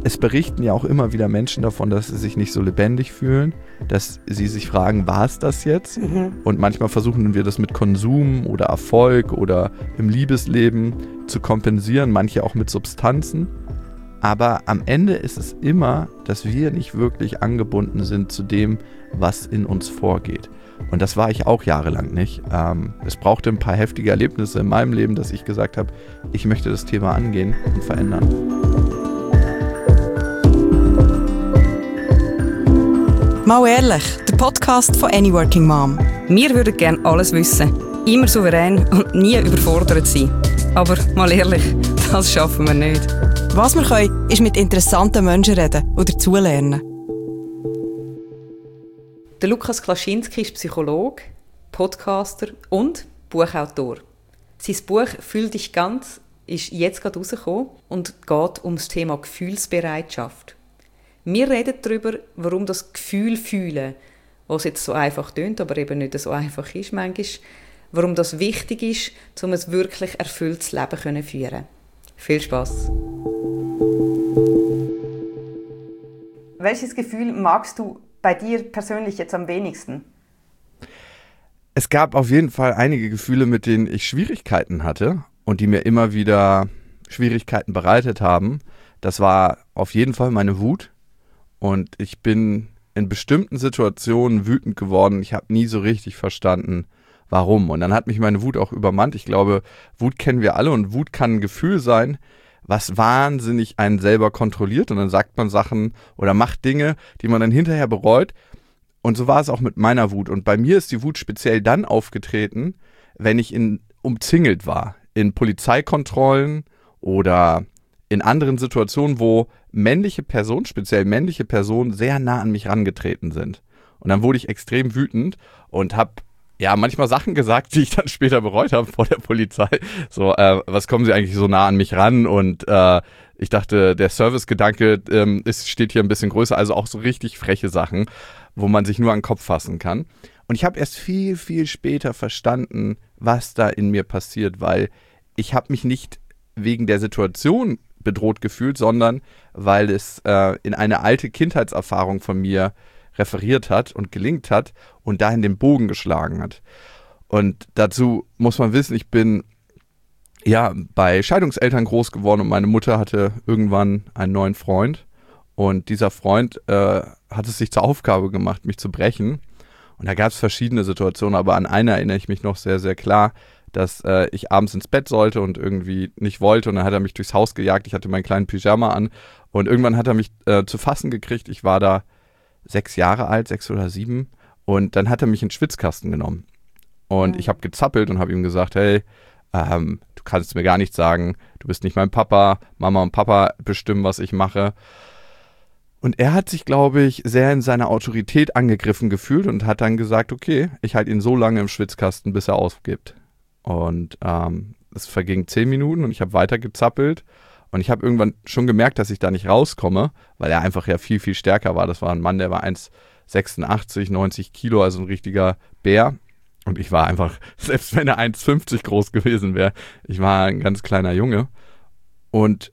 Es berichten ja auch immer wieder Menschen davon, dass sie sich nicht so lebendig fühlen, dass sie sich fragen, war es das jetzt? Und manchmal versuchen wir das mit Konsum oder Erfolg oder im Liebesleben zu kompensieren, manche auch mit Substanzen. Aber am Ende ist es immer, dass wir nicht wirklich angebunden sind zu dem, was in uns vorgeht. Und das war ich auch jahrelang nicht. Es brauchte ein paar heftige Erlebnisse in meinem Leben, dass ich gesagt habe, ich möchte das Thema angehen und verändern. Mal ehrlich, der Podcast von Any Working Mom. Wir würden gerne alles wissen, immer souverän und nie überfordert sein. Aber mal ehrlich, das schaffen wir nicht. Was wir können, ist mit interessanten Menschen reden und dazulernen. Der Lukas Klaschinski ist Psychologe, Podcaster und Buchautor. Sein Buch «Fühl dich ganz» ist jetzt gerade rausgekommen und geht um das Thema Gefühlsbereitschaft. Wir reden darüber, warum das Gefühl fühlen, was jetzt so einfach tönt, aber eben nicht so einfach ist manchmal, warum das wichtig ist, um ein wirklich erfülltes Leben zu führen. Viel Spass! Welches Gefühl magst du bei dir persönlich jetzt am wenigsten? Es gab auf jeden Fall einige Gefühle, mit denen ich Schwierigkeiten hatte und die mir immer wieder Schwierigkeiten bereitet haben. Das war auf jeden Fall meine Wut. Und ich bin in bestimmten Situationen wütend geworden. Ich habe nie so richtig verstanden, warum. Und dann hat mich meine Wut auch übermannt. Ich glaube, Wut kennen wir alle und Wut kann ein Gefühl sein, was wahnsinnig einen selber kontrolliert. Und dann sagt man Sachen oder macht Dinge, die man dann hinterher bereut. Und so war es auch mit meiner Wut. Und bei mir ist die Wut speziell dann aufgetreten, wenn ich umzingelt war. In Polizeikontrollen oder in anderen Situationen, wo männliche Personen, speziell männliche Personen, sehr nah an mich rangetreten sind. Und dann wurde ich extrem wütend und habe manchmal Sachen gesagt, die ich dann später bereut habe vor der Polizei. So, was kommen Sie eigentlich so nah an mich ran? Und ich dachte, der Servicegedanke steht hier ein bisschen größer. Also auch so richtig freche Sachen, wo man sich nur an den Kopf fassen kann. Und ich habe erst viel, viel später verstanden, was da in mir passiert, weil ich habe mich nicht wegen der Situation bedroht gefühlt, sondern weil es in eine alte Kindheitserfahrung von mir referiert hat und gelingt hat und dahin den Bogen geschlagen hat. Und dazu muss man wissen, ich bin bei Scheidungseltern groß geworden und meine Mutter hatte irgendwann einen neuen Freund und dieser Freund hat es sich zur Aufgabe gemacht, mich zu brechen. Und da gab es verschiedene Situationen, aber an eine erinnere ich mich noch sehr, sehr klar, dass ich abends ins Bett sollte und irgendwie nicht wollte und dann hat er mich durchs Haus gejagt. Ich hatte meinen kleinen Pyjama an und irgendwann hat er mich zu fassen gekriegt. Ich war da 6 Jahre alt, 6 oder 7 und dann hat er mich in den Schwitzkasten genommen und ich habe gezappelt und habe ihm gesagt, hey, du kannst mir gar nichts sagen, du bist nicht mein Papa, Mama und Papa bestimmen, was ich mache. Und er hat sich, glaube ich, sehr in seiner Autorität angegriffen gefühlt und hat dann gesagt, okay, ich halte ihn so lange im Schwitzkasten, bis er aufgibt. Und es verging 10 Minuten und ich habe weiter gezappelt und ich habe irgendwann schon gemerkt, dass ich da nicht rauskomme, weil er einfach ja viel, viel stärker war. Das war ein Mann, der war 1,86, 90 Kilo, also ein richtiger Bär. Und ich war einfach, selbst wenn er 1,50 groß gewesen wäre, ich war ein ganz kleiner Junge. Und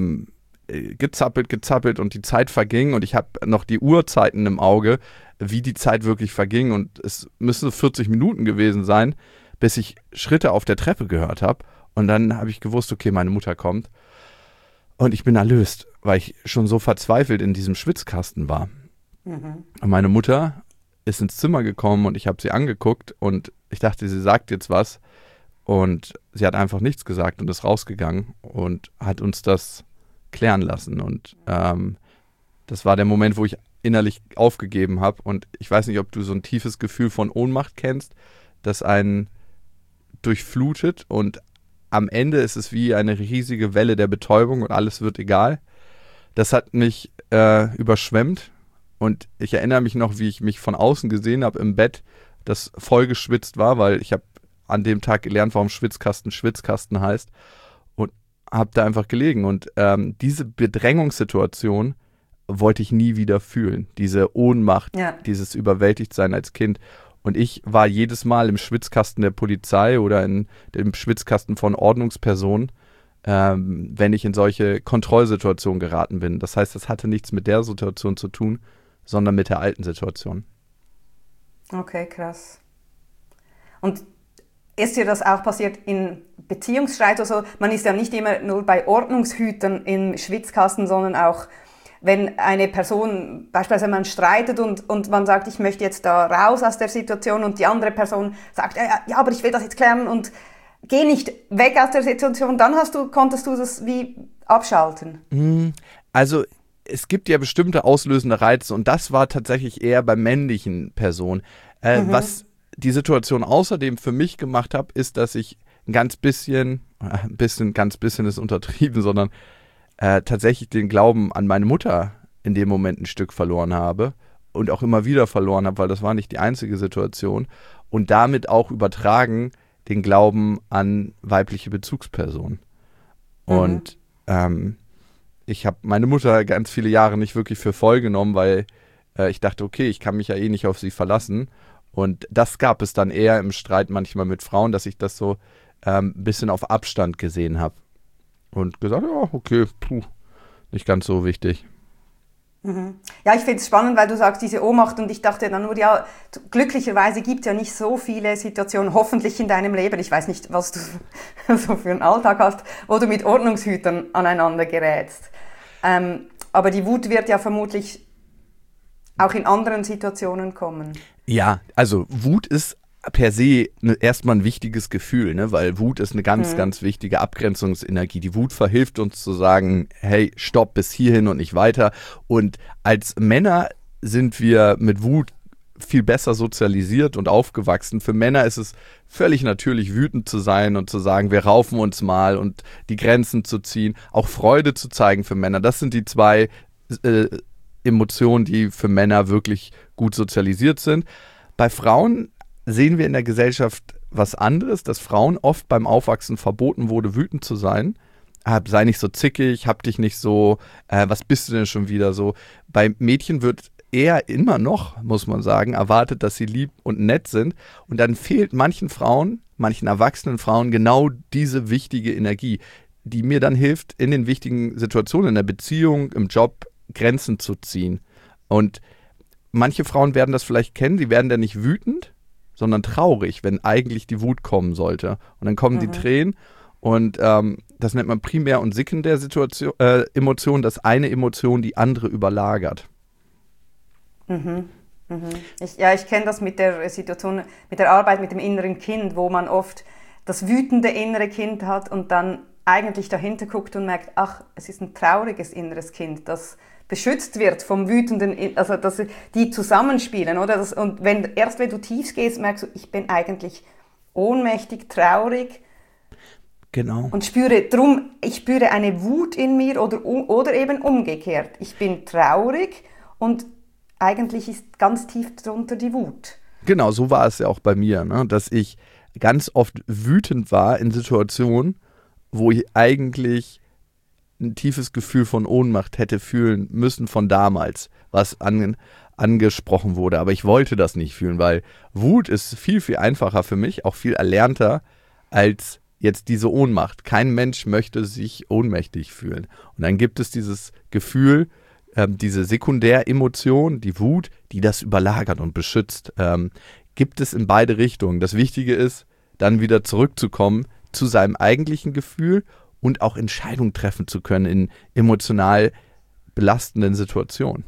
gezappelt und die Zeit verging und ich habe noch die Uhrzeiten im Auge, wie die Zeit wirklich verging und es müssen 40 Minuten gewesen sein, bis ich Schritte auf der Treppe gehört habe. Und dann habe ich gewusst, okay, meine Mutter kommt. Und ich bin erlöst, weil ich schon so verzweifelt in diesem Schwitzkasten war. Und meine Mutter ist ins Zimmer gekommen und ich habe sie angeguckt und ich dachte, sie sagt jetzt was. Und sie hat einfach nichts gesagt und ist rausgegangen und hat uns das klären lassen. Und das war der Moment, wo ich innerlich aufgegeben habe. Und ich weiß nicht, ob du so ein tiefes Gefühl von Ohnmacht kennst, das einen durchflutet und am Ende ist es wie eine riesige Welle der Betäubung und alles wird egal. Das hat mich überschwemmt und ich erinnere mich noch, wie ich mich von außen gesehen habe im Bett, das voll geschwitzt war, weil ich habe an dem Tag gelernt, warum Schwitzkasten heißt und habe da einfach gelegen und diese Bedrängungssituation wollte ich nie wieder fühlen, diese Ohnmacht, dieses Überwältigtsein als Kind. Und ich war jedes Mal im Schwitzkasten der Polizei oder in dem Schwitzkasten von Ordnungspersonen, wenn ich in solche Kontrollsituationen geraten bin. Das heißt, das hatte nichts mit der Situation zu tun, sondern mit der alten Situation. Okay, krass. Und ist dir das auch passiert in Beziehungsstreit? Also man ist ja nicht immer nur bei Ordnungshütern im Schwitzkasten, sondern auch, wenn eine Person, beispielsweise man streitet und man sagt, ich möchte jetzt da raus aus der Situation und die andere Person sagt, ja, aber ich will das jetzt klären und geh nicht weg aus der Situation, dann konntest du das wie abschalten? Also es gibt ja bestimmte auslösende Reize und das war tatsächlich eher bei männlichen Personen. Was die Situation außerdem für mich gemacht habe, ist, dass ich ganz bisschen ist untertrieben, sondern tatsächlich den Glauben an meine Mutter in dem Moment ein Stück verloren habe und auch immer wieder verloren habe, weil das war nicht die einzige Situation und damit auch übertragen den Glauben an weibliche Bezugspersonen. Und ich habe meine Mutter ganz viele Jahre nicht wirklich für voll genommen, weil ich dachte, okay, ich kann mich ja eh nicht auf sie verlassen. Und das gab es dann eher im Streit manchmal mit Frauen, dass ich das so ein bisschen auf Abstand gesehen habe. Und gesagt, ja, okay, nicht ganz so wichtig. Ja, ich finde es spannend, weil du sagst, diese Ohnmacht, und ich dachte dann nur, ja, glücklicherweise gibt es ja nicht so viele Situationen, hoffentlich in deinem Leben, ich weiß nicht, was du so für einen Alltag hast, wo du mit Ordnungshütern aneinander gerätst. Aber die Wut wird ja vermutlich auch in anderen Situationen kommen. Ja, also Wut ist per se erstmal ein wichtiges Gefühl, ne? Weil Wut ist eine ganz, ganz wichtige Abgrenzungsenergie. Die Wut verhilft uns zu sagen, hey, stopp, bis hierhin und nicht weiter. Und als Männer sind wir mit Wut viel besser sozialisiert und aufgewachsen. Für Männer ist es völlig natürlich, wütend zu sein und zu sagen, wir raufen uns mal und die Grenzen zu ziehen. Auch Freude zu zeigen für Männer. Das sind die zwei Emotionen, die für Männer wirklich gut sozialisiert sind. Bei Frauen sehen wir in der Gesellschaft was anderes, dass Frauen oft beim Aufwachsen verboten wurde, wütend zu sein. Sei nicht so zickig, hab dich nicht so, was bist du denn schon wieder so? Bei Mädchen wird eher immer noch, muss man sagen, erwartet, dass sie lieb und nett sind. Und dann fehlt manchen erwachsenen Frauen genau diese wichtige Energie, die mir dann hilft, in den wichtigen Situationen, in der Beziehung, im Job, Grenzen zu ziehen. Und manche Frauen werden das vielleicht kennen, sie werden dann nicht wütend, sondern traurig, wenn eigentlich die Wut kommen sollte. Und dann kommen die Tränen und das nennt man Primär- und Sekundär-Emotion, dass eine Emotion die andere überlagert. Ich kenne das mit der Situation, mit der Arbeit mit dem inneren Kind, wo man oft das wütende innere Kind hat und dann eigentlich dahinter guckt und merkt, ach, es ist ein trauriges inneres Kind, das beschützt wird vom wütenden, also dass die zusammenspielen, oder? Und wenn du tief gehst, merkst du, ich bin eigentlich ohnmächtig, traurig. Genau. Und ich spüre eine Wut in mir oder eben umgekehrt. Ich bin traurig und eigentlich ist ganz tief drunter die Wut. Genau, so war es ja auch bei mir, ne? Dass ich ganz oft wütend war in Situationen, wo ich eigentlich ein tiefes Gefühl von Ohnmacht hätte fühlen müssen von damals, was angesprochen wurde. Aber ich wollte das nicht fühlen, weil Wut ist viel, viel einfacher für mich, auch viel erlernter als jetzt diese Ohnmacht. Kein Mensch möchte sich ohnmächtig fühlen. Und dann gibt es dieses Gefühl, diese Sekundäremotion, die Wut, die das überlagert und beschützt, gibt es in beide Richtungen. Das Wichtige ist, dann wieder zurückzukommen zu seinem eigentlichen Gefühl und auch Entscheidungen treffen zu können in emotional belastenden Situationen.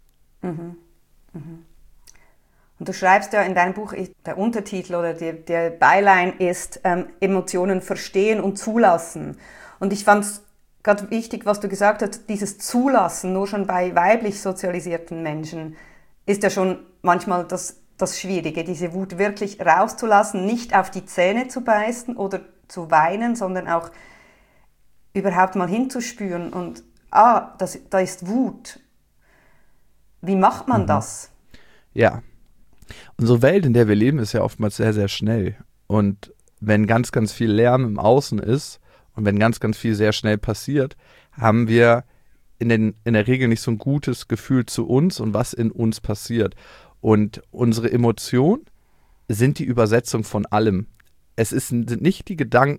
Und du schreibst ja in deinem Buch, der Untertitel oder der Byline ist Emotionen verstehen und zulassen. Und ich fand es gerade wichtig, was du gesagt hast, dieses Zulassen, nur schon bei weiblich sozialisierten Menschen, ist ja schon manchmal das Schwierige, diese Wut wirklich rauszulassen, nicht auf die Zähne zu beißen oder zu weinen, sondern auch überhaupt mal hinzuspüren und, da ist Wut. Wie macht man das? Ja, unsere Welt, in der wir leben, ist ja oftmals sehr, sehr schnell. Und wenn ganz, ganz viel Lärm im Außen ist und wenn ganz, ganz viel sehr schnell passiert, haben wir in der Regel nicht so ein gutes Gefühl zu uns und was in uns passiert. Und unsere Emotionen sind die Übersetzung von allem. Es sind nicht die Gedanken,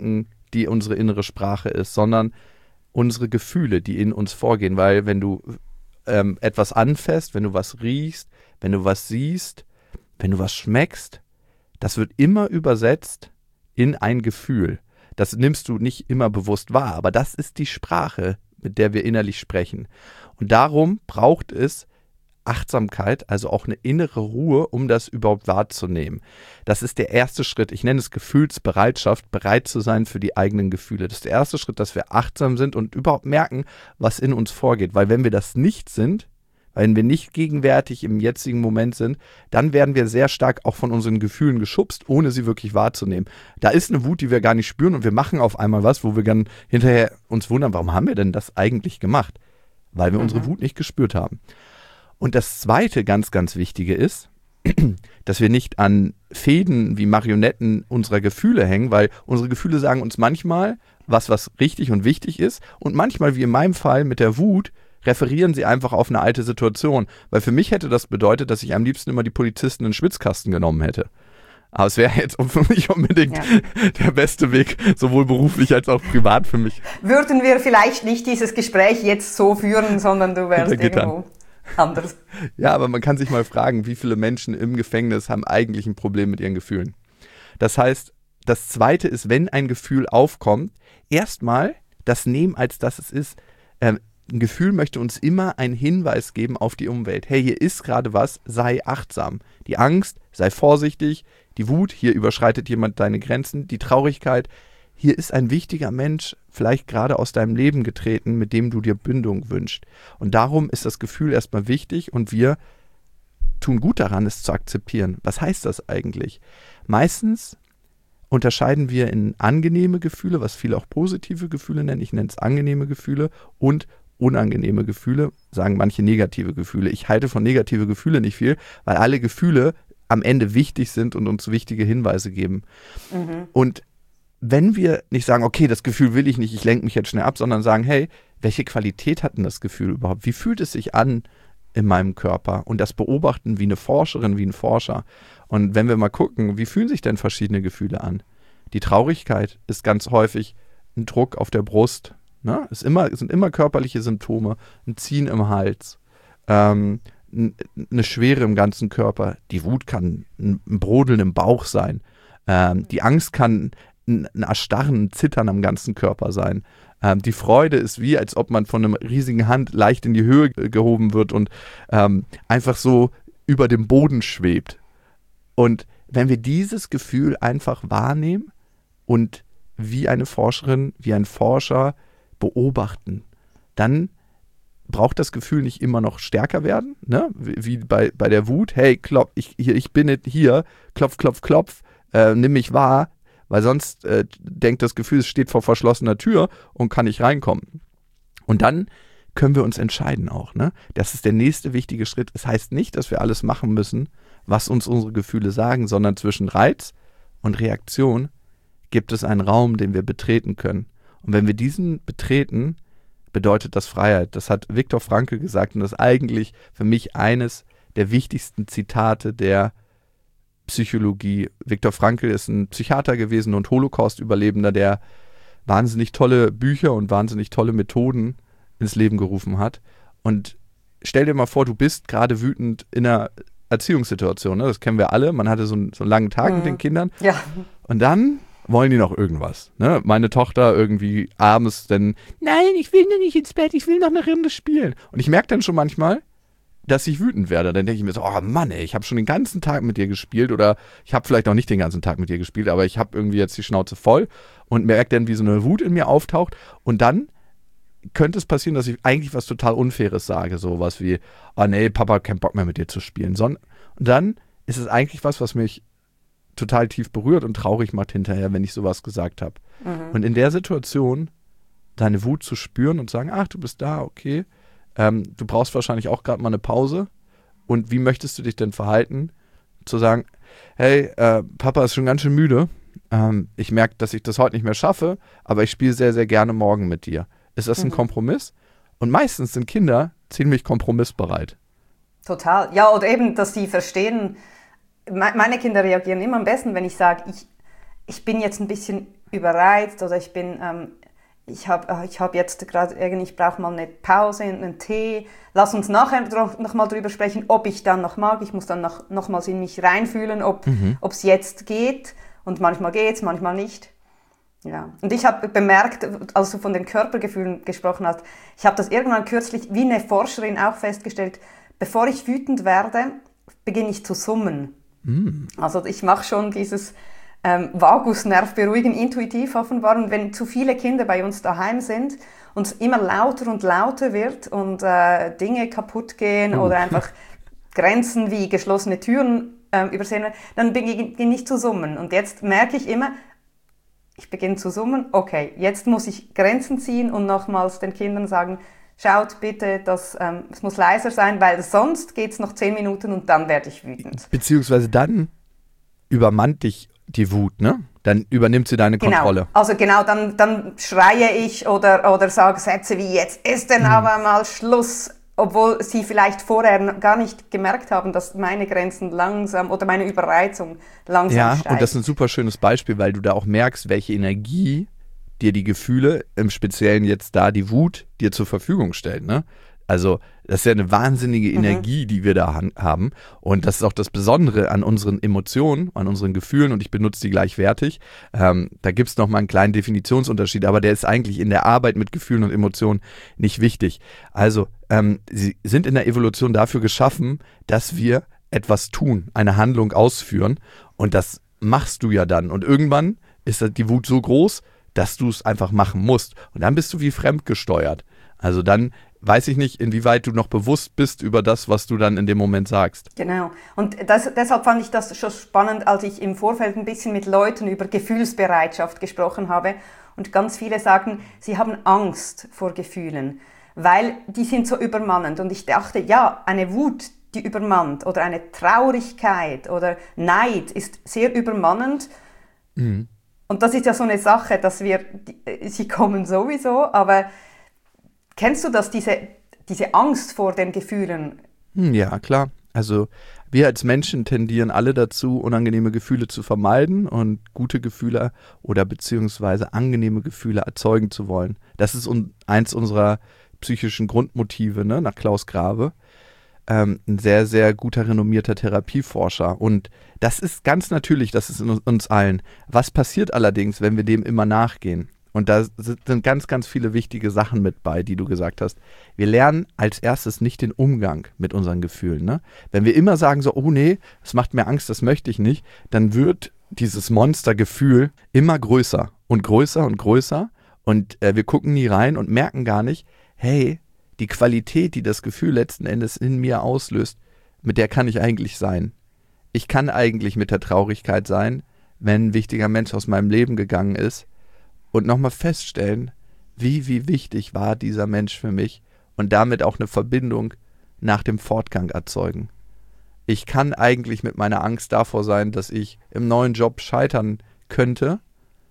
die unsere innere Sprache ist, sondern unsere Gefühle, die in uns vorgehen. Weil wenn du etwas anfasst, wenn du was riechst, wenn du was siehst, wenn du was schmeckst, das wird immer übersetzt in ein Gefühl. Das nimmst du nicht immer bewusst wahr, aber das ist die Sprache, mit der wir innerlich sprechen. Und darum braucht es Achtsamkeit, also auch eine innere Ruhe, um das überhaupt wahrzunehmen. Das ist der erste Schritt. Ich nenne es Gefühlsbereitschaft, bereit zu sein für die eigenen Gefühle. Das ist der erste Schritt, dass wir achtsam sind und überhaupt merken, was in uns vorgeht. Weil wenn wir das nicht sind, wenn wir nicht gegenwärtig im jetzigen Moment sind, dann werden wir sehr stark auch von unseren Gefühlen geschubst, ohne sie wirklich wahrzunehmen. Da ist eine Wut, die wir gar nicht spüren und wir machen auf einmal was, wo wir dann hinterher uns wundern, warum haben wir denn das eigentlich gemacht? Weil wir unsere Wut nicht gespürt haben. Und das zweite ganz, ganz Wichtige ist, dass wir nicht an Fäden wie Marionetten unserer Gefühle hängen, weil unsere Gefühle sagen uns manchmal, was richtig und wichtig ist und manchmal, wie in meinem Fall mit der Wut, referieren sie einfach auf eine alte Situation. Weil für mich hätte das bedeutet, dass ich am liebsten immer die Polizisten in den Schwitzkasten genommen hätte. Aber es wäre jetzt für mich unbedingt der beste Weg, sowohl beruflich als auch privat für mich. Würden wir vielleicht nicht dieses Gespräch jetzt so führen, sondern du wärst irgendwo anders. Ja, aber man kann sich mal fragen, wie viele Menschen im Gefängnis haben eigentlich ein Problem mit ihren Gefühlen. Das heißt, das Zweite ist, wenn ein Gefühl aufkommt, erstmal das nehmen, als dass es ist. Ein Gefühl möchte uns immer einen Hinweis geben auf die Umwelt. Hey, hier ist gerade was, sei achtsam. Die Angst, sei vorsichtig. Die Wut, hier überschreitet jemand deine Grenzen. Die Traurigkeit, hier ist ein wichtiger Mensch vielleicht gerade aus deinem Leben getreten, mit dem du dir Bindung wünschst. Und darum ist das Gefühl erstmal wichtig und wir tun gut daran, es zu akzeptieren. Was heißt das eigentlich? Meistens unterscheiden wir in angenehme Gefühle, was viele auch positive Gefühle nennen. Ich nenne es angenehme Gefühle und unangenehme Gefühle, sagen manche negative Gefühle. Ich halte von negative Gefühle nicht viel, weil alle Gefühle am Ende wichtig sind und uns wichtige Hinweise geben. Und wenn wir nicht sagen, okay, das Gefühl will ich nicht, ich lenke mich jetzt schnell ab, sondern sagen, hey, welche Qualität hat denn das Gefühl überhaupt? Wie fühlt es sich an in meinem Körper? Und das beobachten wie eine Forscherin, wie ein Forscher. Und wenn wir mal gucken, wie fühlen sich denn verschiedene Gefühle an? Die Traurigkeit ist ganz häufig ein Druck auf der Brust. Ne? Es sind immer körperliche Symptome, ein Ziehen im Hals, eine Schwere im ganzen Körper. Die Wut kann ein Brodeln im Bauch sein. Die Angst kann ein Erstarren, ein Zittern am ganzen Körper sein. Die Freude ist wie, als ob man von einer riesigen Hand leicht in die Höhe gehoben wird und einfach so über dem Boden schwebt. Und wenn wir dieses Gefühl einfach wahrnehmen und wie eine Forscherin, wie ein Forscher beobachten, dann braucht das Gefühl nicht immer noch stärker werden, ne? Wie bei der Wut. Hey, ich bin nicht hier, klopf, klopf, klopf, nimm mich wahr, weil sonst denkt das Gefühl, es steht vor verschlossener Tür und kann nicht reinkommen. Und dann können wir uns entscheiden auch, ne? Das ist der nächste wichtige Schritt. Es heißt nicht, dass wir alles machen müssen, was uns unsere Gefühle sagen, sondern zwischen Reiz und Reaktion gibt es einen Raum, den wir betreten können. Und wenn wir diesen betreten, bedeutet das Freiheit. Das hat Viktor Frankl gesagt und das ist eigentlich für mich eines der wichtigsten Zitate der Psychologie. Viktor Frankl ist ein Psychiater gewesen und Holocaust-Überlebender, der wahnsinnig tolle Bücher und wahnsinnig tolle Methoden ins Leben gerufen hat. Und stell dir mal vor, du bist gerade wütend in einer Erziehungssituation. Ne? Das kennen wir alle. Man hatte so einen langen Tag mit den Kindern. Ja. Und dann wollen die noch irgendwas. Ne? Meine Tochter irgendwie abends dann, nein, ich will nicht ins Bett, ich will noch eine Runde spielen. Und ich merke dann schon manchmal, dass ich wütend werde. Dann denke ich mir so, oh Mann, ey, ich habe schon den ganzen Tag mit dir gespielt oder ich habe vielleicht auch nicht den ganzen Tag mit dir gespielt, aber ich habe irgendwie jetzt die Schnauze voll und merke dann, wie so eine Wut in mir auftaucht und dann könnte es passieren, dass ich eigentlich was total Unfaires sage, sowas wie, oh nee, Papa hat keinen Bock mehr mit dir zu spielen. Und dann ist es eigentlich was mich total tief berührt und traurig macht hinterher, wenn ich sowas gesagt habe. Und in der Situation deine Wut zu spüren und sagen, ach, du bist da, okay, du brauchst wahrscheinlich auch gerade mal eine Pause und wie möchtest du dich denn verhalten? Zu sagen, hey, Papa ist schon ganz schön müde, ich merke, dass ich das heute nicht mehr schaffe, aber ich spiele sehr, sehr gerne morgen mit dir. Ist das ein Kompromiss? Und meistens sind Kinder ziemlich kompromissbereit. Total. Ja, oder eben, dass sie verstehen, meine Kinder reagieren immer am besten, wenn ich sage, ich bin jetzt ein bisschen überreizt oder ich hab jetzt gerade ich brauche mal eine Pause, einen Tee. Lass uns nachher noch mal drüber sprechen, ob ich dann noch mag. Ich muss dann nochmals in mich reinfühlen, ob es jetzt geht. Und manchmal geht's, manchmal nicht. Ja. Und ich habe bemerkt, als du von den Körpergefühlen gesprochen hast, ich habe das irgendwann kürzlich, wie eine Forscherin auch festgestellt, bevor ich wütend werde, beginne ich zu summen. Also ich mache schon dieses Vagusnerv beruhigen, intuitiv offenbar. Und wenn zu viele Kinder bei uns daheim sind und es immer lauter und lauter wird und Dinge kaputt gehen oder einfach Grenzen wie geschlossene Türen übersehen werden, dann beginne ich zu summen. Und jetzt merke ich immer, ich beginne zu summen, okay, jetzt muss ich Grenzen ziehen und nochmals den Kindern sagen, schaut bitte, es muss leiser sein, weil sonst geht es noch 10 Minuten und dann werde ich wütend. Beziehungsweise dann übermannt dich die Wut, ne? Dann übernimmt sie deine Kontrolle. Also dann schreie ich oder sage Sätze wie, jetzt ist denn aber mal Schluss, obwohl sie vielleicht vorher gar nicht gemerkt haben, dass meine Grenzen langsam oder meine Überreizung langsam steigt. Ja, und das ist ein super schönes Beispiel, weil du da auch merkst, welche Energie dir die Gefühle, im Speziellen jetzt da die Wut, dir zur Verfügung stellen, ne? Also das ist ja eine wahnsinnige Energie, die wir da haben. Und das ist auch das Besondere an unseren Emotionen, an unseren Gefühlen. Und ich benutze die gleichwertig. Da gibt es nochmal einen kleinen Definitionsunterschied, aber der ist eigentlich in der Arbeit mit Gefühlen und Emotionen nicht wichtig. Also sie sind in der Evolution dafür geschaffen, dass wir etwas tun, eine Handlung ausführen. Und das machst du ja dann. Und irgendwann ist die Wut so groß, dass du es einfach machen musst. Und dann bist du wie fremdgesteuert. Also dann weiß ich nicht, inwieweit du noch bewusst bist über das, was du dann in dem Moment sagst. Genau. Und deshalb fand ich das schon spannend, als ich im Vorfeld ein bisschen mit Leuten über Gefühlsbereitschaft gesprochen habe. Und ganz viele sagen, sie haben Angst vor Gefühlen, weil die sind so übermannend. Und ich dachte, ja, eine Wut, die übermannt, oder eine Traurigkeit oder Neid ist sehr übermannend. Mhm. Und das ist ja so eine Sache, dass sie kommen sowieso, aber kennst du das, diese Angst vor den Gefühlen? Ja, klar. Also wir als Menschen tendieren alle dazu, unangenehme Gefühle zu vermeiden und gute Gefühle oder beziehungsweise angenehme Gefühle erzeugen zu wollen. Das ist eins unserer psychischen Grundmotive, ne, nach Klaus Grave. Ein sehr, sehr guter, renommierter Therapieforscher. Und das ist ganz natürlich, das ist in uns allen. Was passiert allerdings, wenn wir dem immer nachgehen? Und da sind ganz, ganz viele wichtige Sachen mit bei, die du gesagt hast. Wir lernen als erstes nicht den Umgang mit unseren Gefühlen. Ne? Wenn wir immer sagen so, oh nee, das macht mir Angst, das möchte ich nicht, dann wird dieses Monstergefühl immer größer und größer und größer. Und wir gucken nie rein und merken gar nicht, hey, die Qualität, die das Gefühl letzten Endes in mir auslöst, mit der kann ich eigentlich sein. Ich kann eigentlich mit der Traurigkeit sein, wenn ein wichtiger Mensch aus meinem Leben gegangen ist und nochmal feststellen, wie wichtig war dieser Mensch für mich und damit auch eine Verbindung nach dem Fortgang erzeugen. Ich kann eigentlich mit meiner Angst davor sein, dass ich im neuen Job scheitern könnte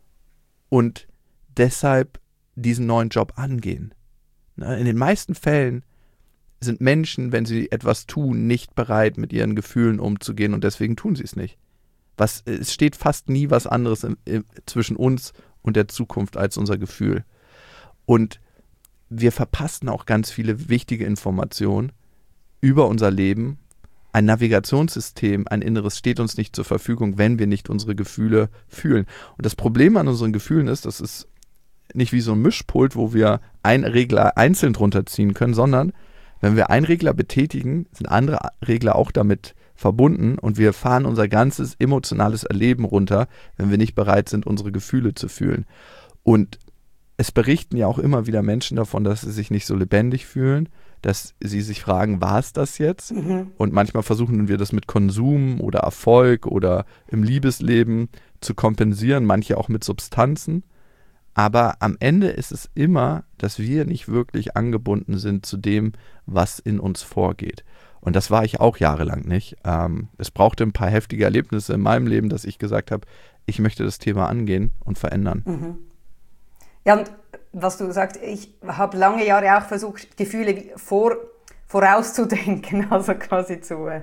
und deshalb diesen neuen Job angehen. In den meisten Fällen sind Menschen, wenn sie etwas tun, nicht bereit, mit ihren Gefühlen umzugehen und deswegen tun sie es nicht. Es steht fast nie was anderes zwischen uns und der Zukunft als unser Gefühl. Und wir verpassen auch ganz viele wichtige Informationen über unser Leben. Ein Navigationssystem, ein Inneres steht uns nicht zur Verfügung, wenn wir nicht unsere Gefühle fühlen. Und das Problem an unseren Gefühlen ist, das ist nicht wie so ein Mischpult, wo wir einen Regler einzeln drunter ziehen können, sondern wenn wir einen Regler betätigen, sind andere Regler auch damit verbunden und wir fahren unser ganzes emotionales Erleben runter, wenn wir nicht bereit sind, unsere Gefühle zu fühlen. Und es berichten ja auch immer wieder Menschen davon, dass sie sich nicht so lebendig fühlen, dass sie sich fragen, war es das jetzt? Mhm. Und manchmal versuchen wir das mit Konsum oder Erfolg oder im Liebesleben zu kompensieren, manche auch mit Substanzen. Aber am Ende ist es immer, dass wir nicht wirklich angebunden sind zu dem, was in uns vorgeht. Und das war ich auch jahrelang nicht. Es brauchte ein paar heftige Erlebnisse in meinem Leben, dass ich gesagt habe, ich möchte das Thema angehen und verändern. Mhm. Ja, und was du sagst, ich habe lange Jahre auch versucht, Gefühle vorauszudenken, also quasi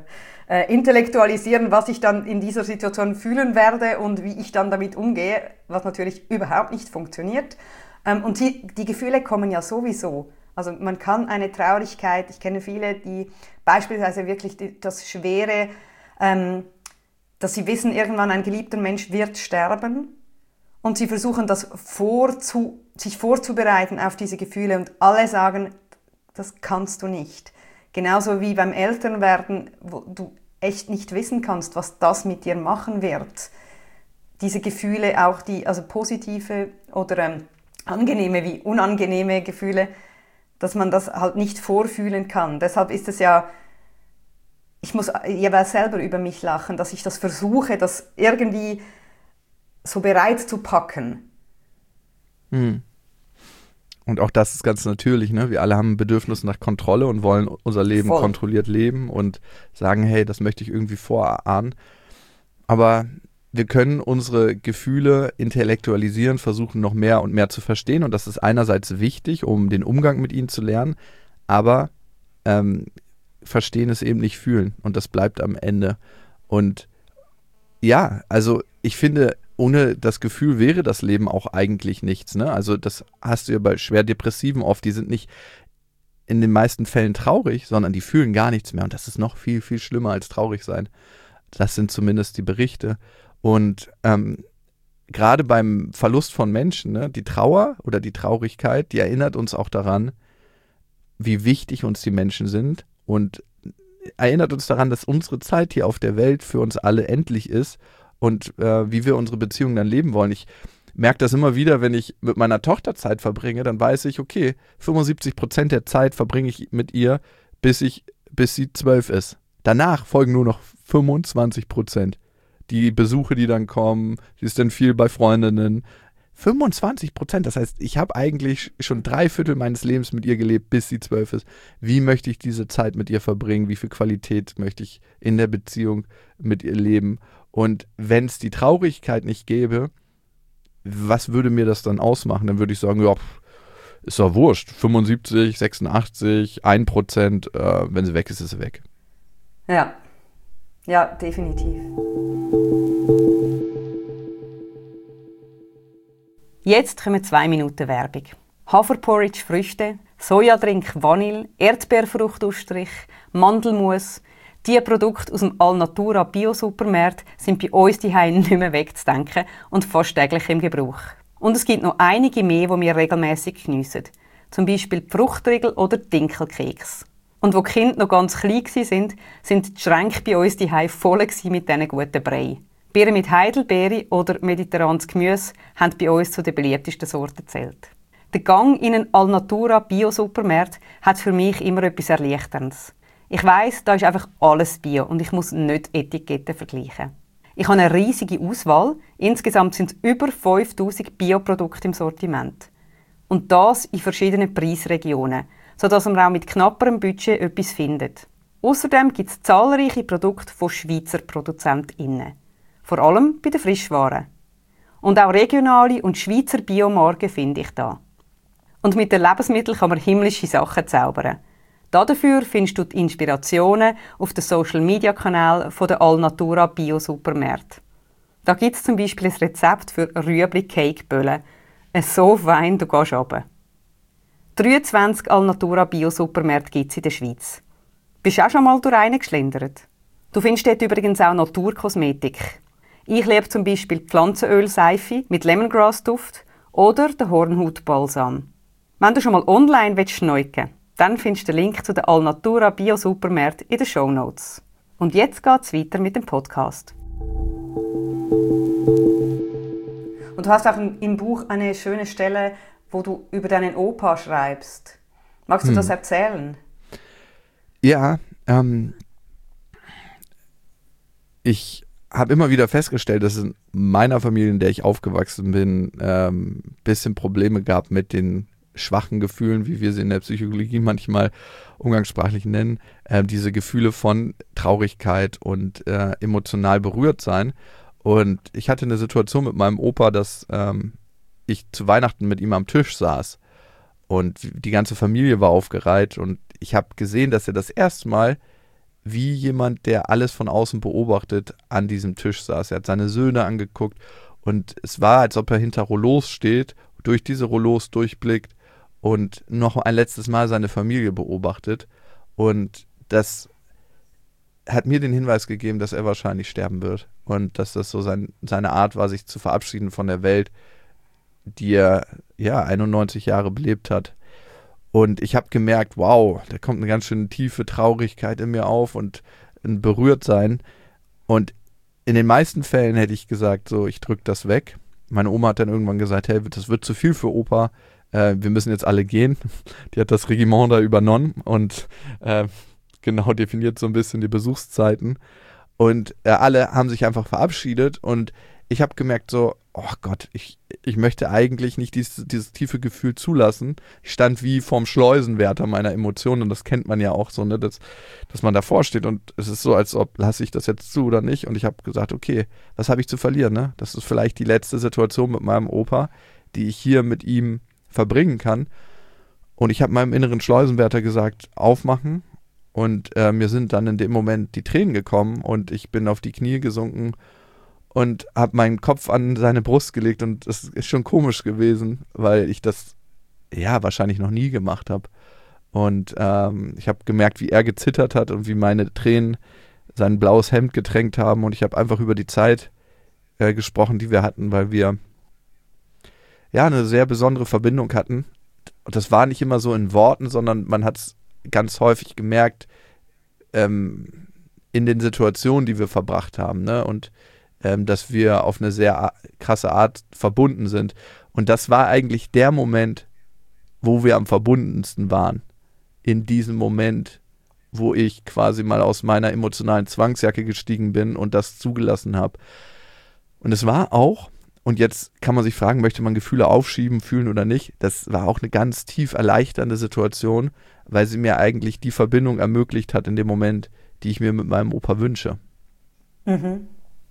intellektualisieren, was ich dann in dieser Situation fühlen werde und wie ich dann damit umgehe, was natürlich überhaupt nicht funktioniert. Und die Gefühle kommen ja sowieso. Also man kann eine Traurigkeit, ich kenne viele, die beispielsweise wirklich das Schwere, dass sie wissen, irgendwann ein geliebter Mensch wird sterben und sie versuchen das sich vorzubereiten auf diese Gefühle und alle sagen, das kannst du nicht. Genauso wie beim Elternwerden, wo du echt nicht wissen kannst, was das mit dir machen wird. Diese Gefühle, auch also positive oder angenehme wie unangenehme Gefühle, dass man das halt nicht vorfühlen kann. Deshalb ist es ja, ich muss jeweils selber über mich lachen, dass ich das versuche, das irgendwie so bereit zu packen. Und auch das ist ganz natürlich, ne? Wir alle haben ein Bedürfnis nach Kontrolle und wollen unser Leben kontrolliert leben und sagen, hey, das möchte ich irgendwie vorahnen. Aber wir können unsere Gefühle intellektualisieren, versuchen noch mehr und mehr zu verstehen und das ist einerseits wichtig, um den Umgang mit ihnen zu lernen, aber verstehen ist eben nicht fühlen und das bleibt am Ende. Und ja, also ich finde, ohne das Gefühl wäre das Leben auch eigentlich nichts, ne? Also das hast du ja bei schwer Depressiven oft, die sind nicht in den meisten Fällen traurig, sondern die fühlen gar nichts mehr und das ist noch viel, viel schlimmer als traurig sein. Das sind zumindest die Berichte. Und gerade beim Verlust von Menschen, ne, die Trauer oder die Traurigkeit, die erinnert uns auch daran, wie wichtig uns die Menschen sind und erinnert uns daran, dass unsere Zeit hier auf der Welt für uns alle endlich ist und wie wir unsere Beziehungen dann leben wollen. Ich merke das immer wieder, wenn ich mit meiner Tochter Zeit verbringe, dann weiß ich, okay, 75% der Zeit verbringe ich mit ihr, bis sie 12 ist. Danach folgen nur noch 25%. Die Besuche, die dann kommen, sie ist dann viel bei Freundinnen. 25%, das heißt, ich habe eigentlich schon 3/4 meines Lebens mit ihr gelebt, bis sie 12 ist. Wie möchte ich diese Zeit mit ihr verbringen? Wie viel Qualität möchte ich in der Beziehung mit ihr leben? Und wenn es die Traurigkeit nicht gäbe, was würde mir das dann ausmachen? Dann würde ich sagen, ja, ist doch wurscht. 75, 86, 1%, wenn sie weg ist, ist sie weg. Ja, definitiv. Jetzt kommen 2 Minuten Werbung. Haferporridge Früchte, Sojadrink Vanille, Erdbeerfruchtausstrich, Mandelmus. Diese Produkte aus dem Alnatura Bio-Supermarkt sind bei uns daheim nicht mehr wegzudenken und fast täglich im Gebrauch. Und es gibt noch einige mehr, die wir regelmäßig geniessen. Zum Beispiel die Fruchtriegel oder Dinkelkeks. Und wo die Kinder noch ganz klein waren, sind die Schränke bei uns daheim voll mit diesen guten Brei. Birnen mit Heidelbeere oder mediterranes Gemüse haben bei uns zu den beliebtesten Sorten gezählt. Der Gang in einen Alnatura Bio-Supermarkt hat für mich immer etwas Erleichterndes. Ich weiss, da ist einfach alles Bio und ich muss nicht Etiketten vergleichen. Ich habe eine riesige Auswahl. Insgesamt sind es über 5000 Bioprodukte im Sortiment. Und das in verschiedenen Preisregionen, sodass man auch mit knapperem Budget etwas findet. Außerdem gibt es zahlreiche Produkte von Schweizer ProduzentInnen. Vor allem bei den Frischwaren. Und auch regionale und Schweizer Biomarken finde ich da. Und mit den Lebensmitteln kann man himmlische Sachen zaubern. Dafür findest du die Inspirationen auf den Social-Media-Kanälen der Alnatura Bio-Supermärkte. Da gibt es zum Beispiel ein Rezept für Rüebli-Cake-Böllen. So fein, du gehst runter. 23 Alnatura Bio-Supermärkte gibt es in der Schweiz. Bist du auch schon mal durch einen geschlendert? Du findest dort übrigens auch Naturkosmetik. Ich liebe zum Beispiel Pflanzenölseife mit Lemongrass-Duft oder den Hornhautbalsam. Wenn du schon mal online schneiden willst, dann findest du den Link zu den Alnatura Bio-Supermärkten in den Shownotes. Und jetzt geht's weiter mit dem Podcast. Und du hast auch im Buch eine schöne Stelle, wo du über deinen Opa schreibst. Magst du das erzählen? Ja, ich habe immer wieder festgestellt, dass es in meiner Familie, in der ich aufgewachsen bin, ein bisschen Probleme gab mit den schwachen Gefühlen, wie wir sie in der Psychologie manchmal umgangssprachlich nennen, diese Gefühle von Traurigkeit und emotional berührt sein. Und ich hatte eine Situation mit meinem Opa, dass ich zu Weihnachten mit ihm am Tisch saß und die ganze Familie war aufgereiht und ich habe gesehen, dass er das erste Mal wie jemand, der alles von außen beobachtet, an diesem Tisch saß. Er hat seine Söhne angeguckt und es war, als ob er hinter Rollos steht, durch diese Rollos durchblickt und noch ein letztes Mal seine Familie beobachtet. Und das hat mir den Hinweis gegeben, dass er wahrscheinlich sterben wird und dass das so seine Art war, sich zu verabschieden von der Welt, die er 91 Jahre belebt hat. Und ich habe gemerkt, wow, da kommt eine ganz schön tiefe Traurigkeit in mir auf und ein Berührtsein. Und in den meisten Fällen hätte ich gesagt, so, ich drücke das weg. Meine Oma hat dann irgendwann gesagt, hey, das wird zu viel für Opa, wir müssen jetzt alle gehen. Die hat das Regiment da übernommen und genau definiert so ein bisschen die Besuchszeiten. Und alle haben sich einfach verabschiedet und ich habe gemerkt so, oh Gott, ich möchte eigentlich nicht dieses tiefe Gefühl zulassen. Ich stand wie vorm Schleusenwärter meiner Emotionen und das kennt man ja auch so, ne, dass man davor steht und es ist so, als ob, lasse ich das jetzt zu oder nicht, und ich habe gesagt, okay, was habe ich zu verlieren, ne? Das ist vielleicht die letzte Situation mit meinem Opa, die ich hier mit ihm verbringen kann, und ich habe meinem inneren Schleusenwärter gesagt, aufmachen, und mir sind dann in dem Moment die Tränen gekommen und ich bin auf die Knie gesunken und habe meinen Kopf an seine Brust gelegt, und das ist schon komisch gewesen, weil ich das wahrscheinlich noch nie gemacht habe. Und ich habe gemerkt, wie er gezittert hat und wie meine Tränen sein blaues Hemd getränkt haben, und ich habe einfach über die Zeit gesprochen, die wir hatten, weil wir eine sehr besondere Verbindung hatten. Und das war nicht immer so in Worten, sondern man hat es ganz häufig gemerkt in den Situationen, die wir verbracht haben, ne? Und dass wir auf eine sehr krasse Art verbunden sind. Und das war eigentlich der Moment, wo wir am verbundensten waren. In diesem Moment, wo ich quasi mal aus meiner emotionalen Zwangsjacke gestiegen bin und das zugelassen habe. Und es war auch, und jetzt kann man sich fragen, möchte man Gefühle aufschieben, fühlen oder nicht? Das war auch eine ganz tief erleichternde Situation, weil sie mir eigentlich die Verbindung ermöglicht hat in dem Moment, die ich mir mit meinem Opa wünsche. Mhm.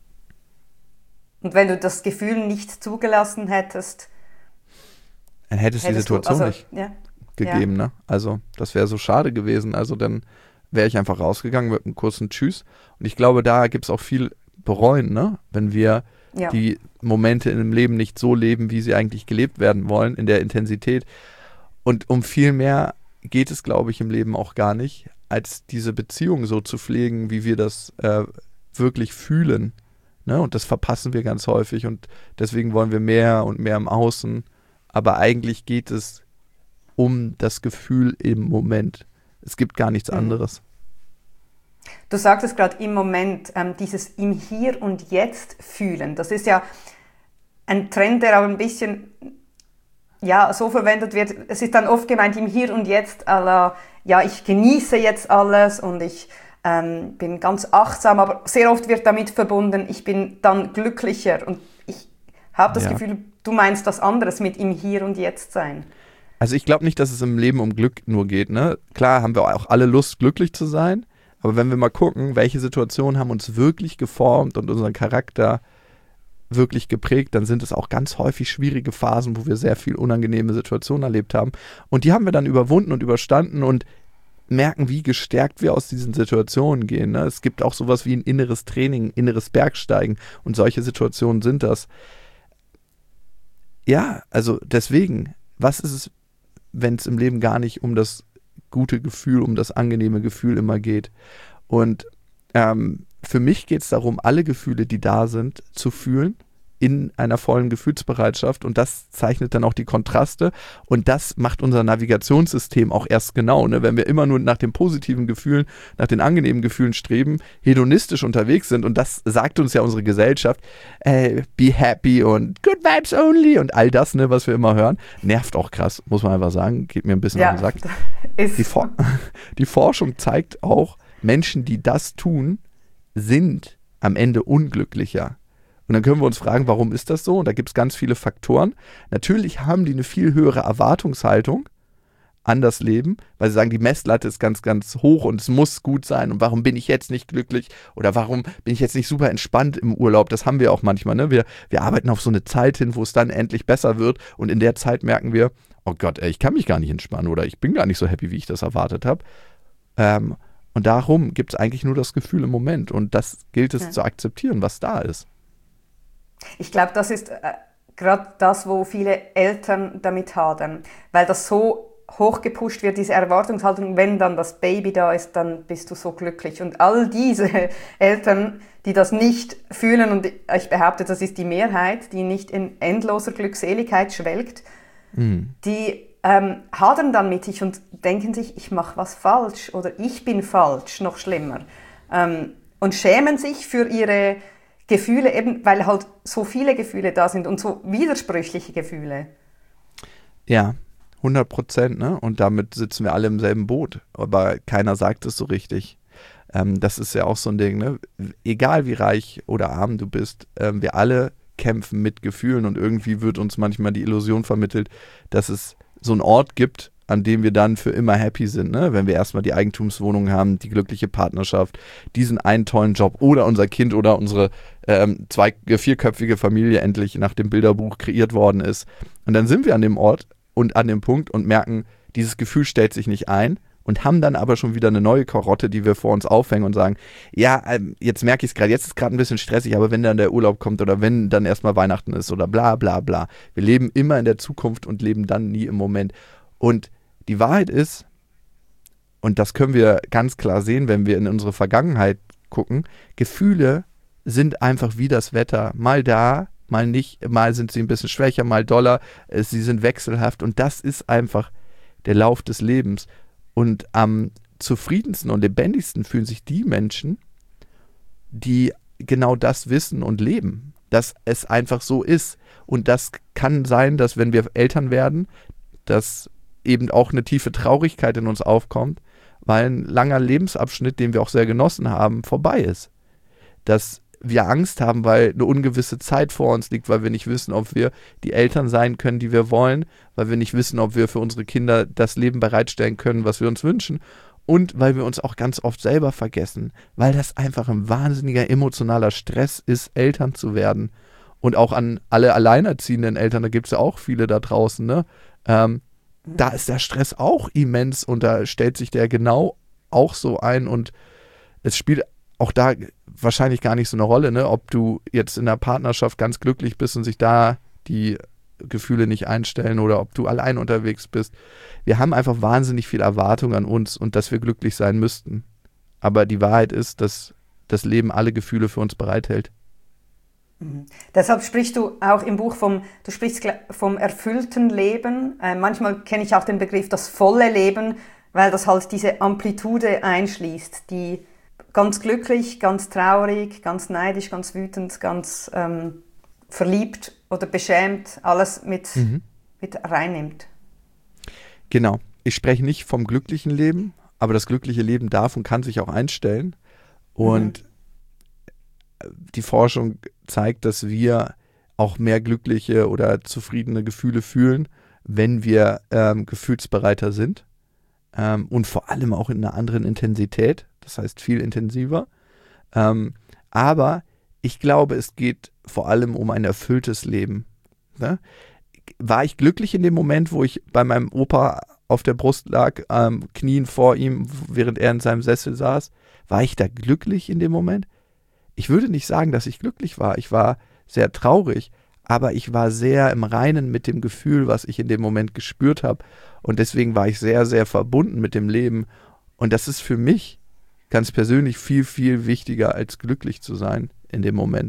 Und wenn du das Gefühl nicht zugelassen hättest, dann hätte es die Situation nicht gegeben, ne? Also das wäre so schade gewesen. Also dann wäre ich einfach rausgegangen mit einem kurzen Tschüss. Und ich glaube, da gibt es auch viel bereuen, ne? Wenn wir die Momente im Leben nicht so leben, wie sie eigentlich gelebt werden wollen, in der Intensität. Und um viel mehr geht es, glaube ich, im Leben auch gar nicht, als diese Beziehung so zu pflegen, wie wir das wirklich fühlen. Ne? Und das verpassen wir ganz häufig, und deswegen wollen wir mehr und mehr im Außen. Aber eigentlich geht es um das Gefühl im Moment. Es gibt gar nichts anderes. Du sagtest gerade im Moment, dieses im Hier und Jetzt fühlen. Das ist ja ein Trend, der aber ein bisschen so verwendet wird. Es ist dann oft gemeint im Hier und Jetzt, ich genieße jetzt alles und ich bin ganz achtsam, aber sehr oft wird damit verbunden, ich bin dann glücklicher, und ich habe das Gefühl, du meinst was anderes mit im Hier und Jetzt sein. Also ich glaube nicht, dass es im Leben um Glück nur geht, ne? Klar haben wir auch alle Lust, glücklich zu sein, aber wenn wir mal gucken, welche Situationen haben uns wirklich geformt und unseren Charakter wirklich geprägt, dann sind es auch ganz häufig schwierige Phasen, wo wir sehr viel unangenehme Situationen erlebt haben, und die haben wir dann überwunden und überstanden und merken, wie gestärkt wir aus diesen Situationen gehen, ne? Es gibt auch sowas wie ein inneres Training, inneres Bergsteigen, und solche Situationen sind das. Ja, also deswegen, was ist es, wenn es im Leben gar nicht um das gute Gefühl, um das angenehme Gefühl immer geht? Und für mich geht es darum, alle Gefühle, die da sind, zu fühlen, in einer vollen Gefühlsbereitschaft, und das zeichnet dann auch die Kontraste, und das macht unser Navigationssystem auch erst genau, ne? Wenn wir immer nur nach den positiven Gefühlen, nach den angenehmen Gefühlen streben, hedonistisch unterwegs sind, und das sagt uns ja unsere Gesellschaft, be happy und good vibes only und all das, ne, was wir immer hören, nervt auch krass, muss man einfach sagen, geht mir ein bisschen auf den Sack. Die Forschung zeigt auch, Menschen, die das tun, sind am Ende unglücklicher. Und dann können wir uns fragen, warum ist das so? Und da gibt es ganz viele Faktoren. Natürlich haben die eine viel höhere Erwartungshaltung an das Leben, weil sie sagen, die Messlatte ist ganz, ganz hoch und es muss gut sein. Und warum bin ich jetzt nicht glücklich? Oder warum bin ich jetzt nicht super entspannt im Urlaub? Das haben wir auch manchmal, ne? Wir arbeiten auf so eine Zeit hin, wo es dann endlich besser wird. Und in der Zeit merken wir, oh Gott, ich kann mich gar nicht entspannen oder ich bin gar nicht so happy, wie ich das erwartet habe. Und darum gibt es eigentlich nur das Gefühl im Moment. Und das gilt es zu akzeptieren, was da ist. Ich glaube, das ist gerade das, wo viele Eltern damit hadern, weil das so hochgepusht wird, diese Erwartungshaltung, wenn dann das Baby da ist, dann bist du so glücklich. Und all diese Eltern, die das nicht fühlen, und ich behaupte, das ist die Mehrheit, die nicht in endloser Glückseligkeit schwelgt, die hadern dann mit sich und denken sich, ich mache was falsch oder ich bin falsch, noch schlimmer. Und schämen sich für ihre Gefühle, eben weil halt so viele Gefühle da sind und so widersprüchliche Gefühle. Ja, 100%, ne? Und damit sitzen wir alle im selben Boot. Aber keiner sagt es so richtig. Das ist ja auch so ein Ding, ne? Egal wie reich oder arm du bist, wir alle kämpfen mit Gefühlen und irgendwie wird uns manchmal die Illusion vermittelt, dass es so einen Ort gibt, an dem wir dann für immer happy sind, ne? Wenn wir erstmal die Eigentumswohnung haben, die glückliche Partnerschaft, diesen einen tollen Job oder unser Kind oder unsere vierköpfige Familie endlich nach dem Bilderbuch kreiert worden ist. Und dann sind wir an dem Ort und an dem Punkt und merken, dieses Gefühl stellt sich nicht ein und haben dann aber schon wieder eine neue Karotte, die wir vor uns aufhängen und sagen, ja, jetzt merke ich es gerade, jetzt ist es gerade ein bisschen stressig, aber wenn dann der Urlaub kommt oder wenn dann erstmal Weihnachten ist oder bla bla bla. Wir leben immer in der Zukunft und leben dann nie im Moment. Und die Wahrheit ist, und das können wir ganz klar sehen, wenn wir in unsere Vergangenheit gucken, Gefühle sind einfach wie das Wetter, mal da, mal nicht, mal sind sie ein bisschen schwächer, mal doller, sie sind wechselhaft und das ist einfach der Lauf des Lebens. Und am zufriedensten und lebendigsten fühlen sich die Menschen, die genau das wissen und leben, dass es einfach so ist. Und das kann sein, dass wenn wir Eltern werden, dass eben auch eine tiefe Traurigkeit in uns aufkommt, weil ein langer Lebensabschnitt, den wir auch sehr genossen haben, vorbei ist. Dass wir Angst haben, weil eine ungewisse Zeit vor uns liegt, weil wir nicht wissen, ob wir die Eltern sein können, die wir wollen, weil wir nicht wissen, ob wir für unsere Kinder das Leben bereitstellen können, was wir uns wünschen und weil wir uns auch ganz oft selber vergessen, weil das einfach ein wahnsinniger emotionaler Stress ist, Eltern zu werden. Und auch an alle alleinerziehenden Eltern, da gibt es ja auch viele da draußen, ne? Da ist der Stress auch immens und da stellt sich der genau auch so ein und es spielt auch da wahrscheinlich gar nicht so eine Rolle, ne, ob du jetzt in der Partnerschaft ganz glücklich bist und sich da die Gefühle nicht einstellen oder ob du allein unterwegs bist. Wir haben einfach wahnsinnig viel Erwartung an uns und dass wir glücklich sein müssten. Aber die Wahrheit ist, dass das Leben alle Gefühle für uns bereithält. Deshalb sprichst du auch im Buch vom erfüllten Leben. Manchmal kenne ich auch den Begriff das volle Leben, weil das halt diese Amplitude einschließt, die ganz glücklich, ganz traurig, ganz neidisch, ganz wütend, ganz verliebt oder beschämt alles mit reinnimmt. Genau. Ich spreche nicht vom glücklichen Leben, aber das glückliche Leben darf und kann sich auch einstellen. Und die Forschung zeigt, dass wir auch mehr glückliche oder zufriedene Gefühle fühlen, wenn wir gefühlsbereiter sind und vor allem auch in einer anderen Intensität, das heißt viel intensiver. Aber ich glaube, es geht vor allem um ein erfülltes Leben. Ne? War ich glücklich in dem Moment, wo ich bei meinem Opa auf der Brust lag, knien vor ihm, während er in seinem Sessel saß? War ich da glücklich in dem Moment? Ich würde nicht sagen, dass ich glücklich war. Ich war sehr traurig, aber ich war sehr im Reinen mit dem Gefühl, was ich in dem Moment gespürt habe. Und deswegen war ich sehr, sehr verbunden mit dem Leben. Und das ist für mich ganz persönlich viel, viel wichtiger, als glücklich zu sein in dem Moment.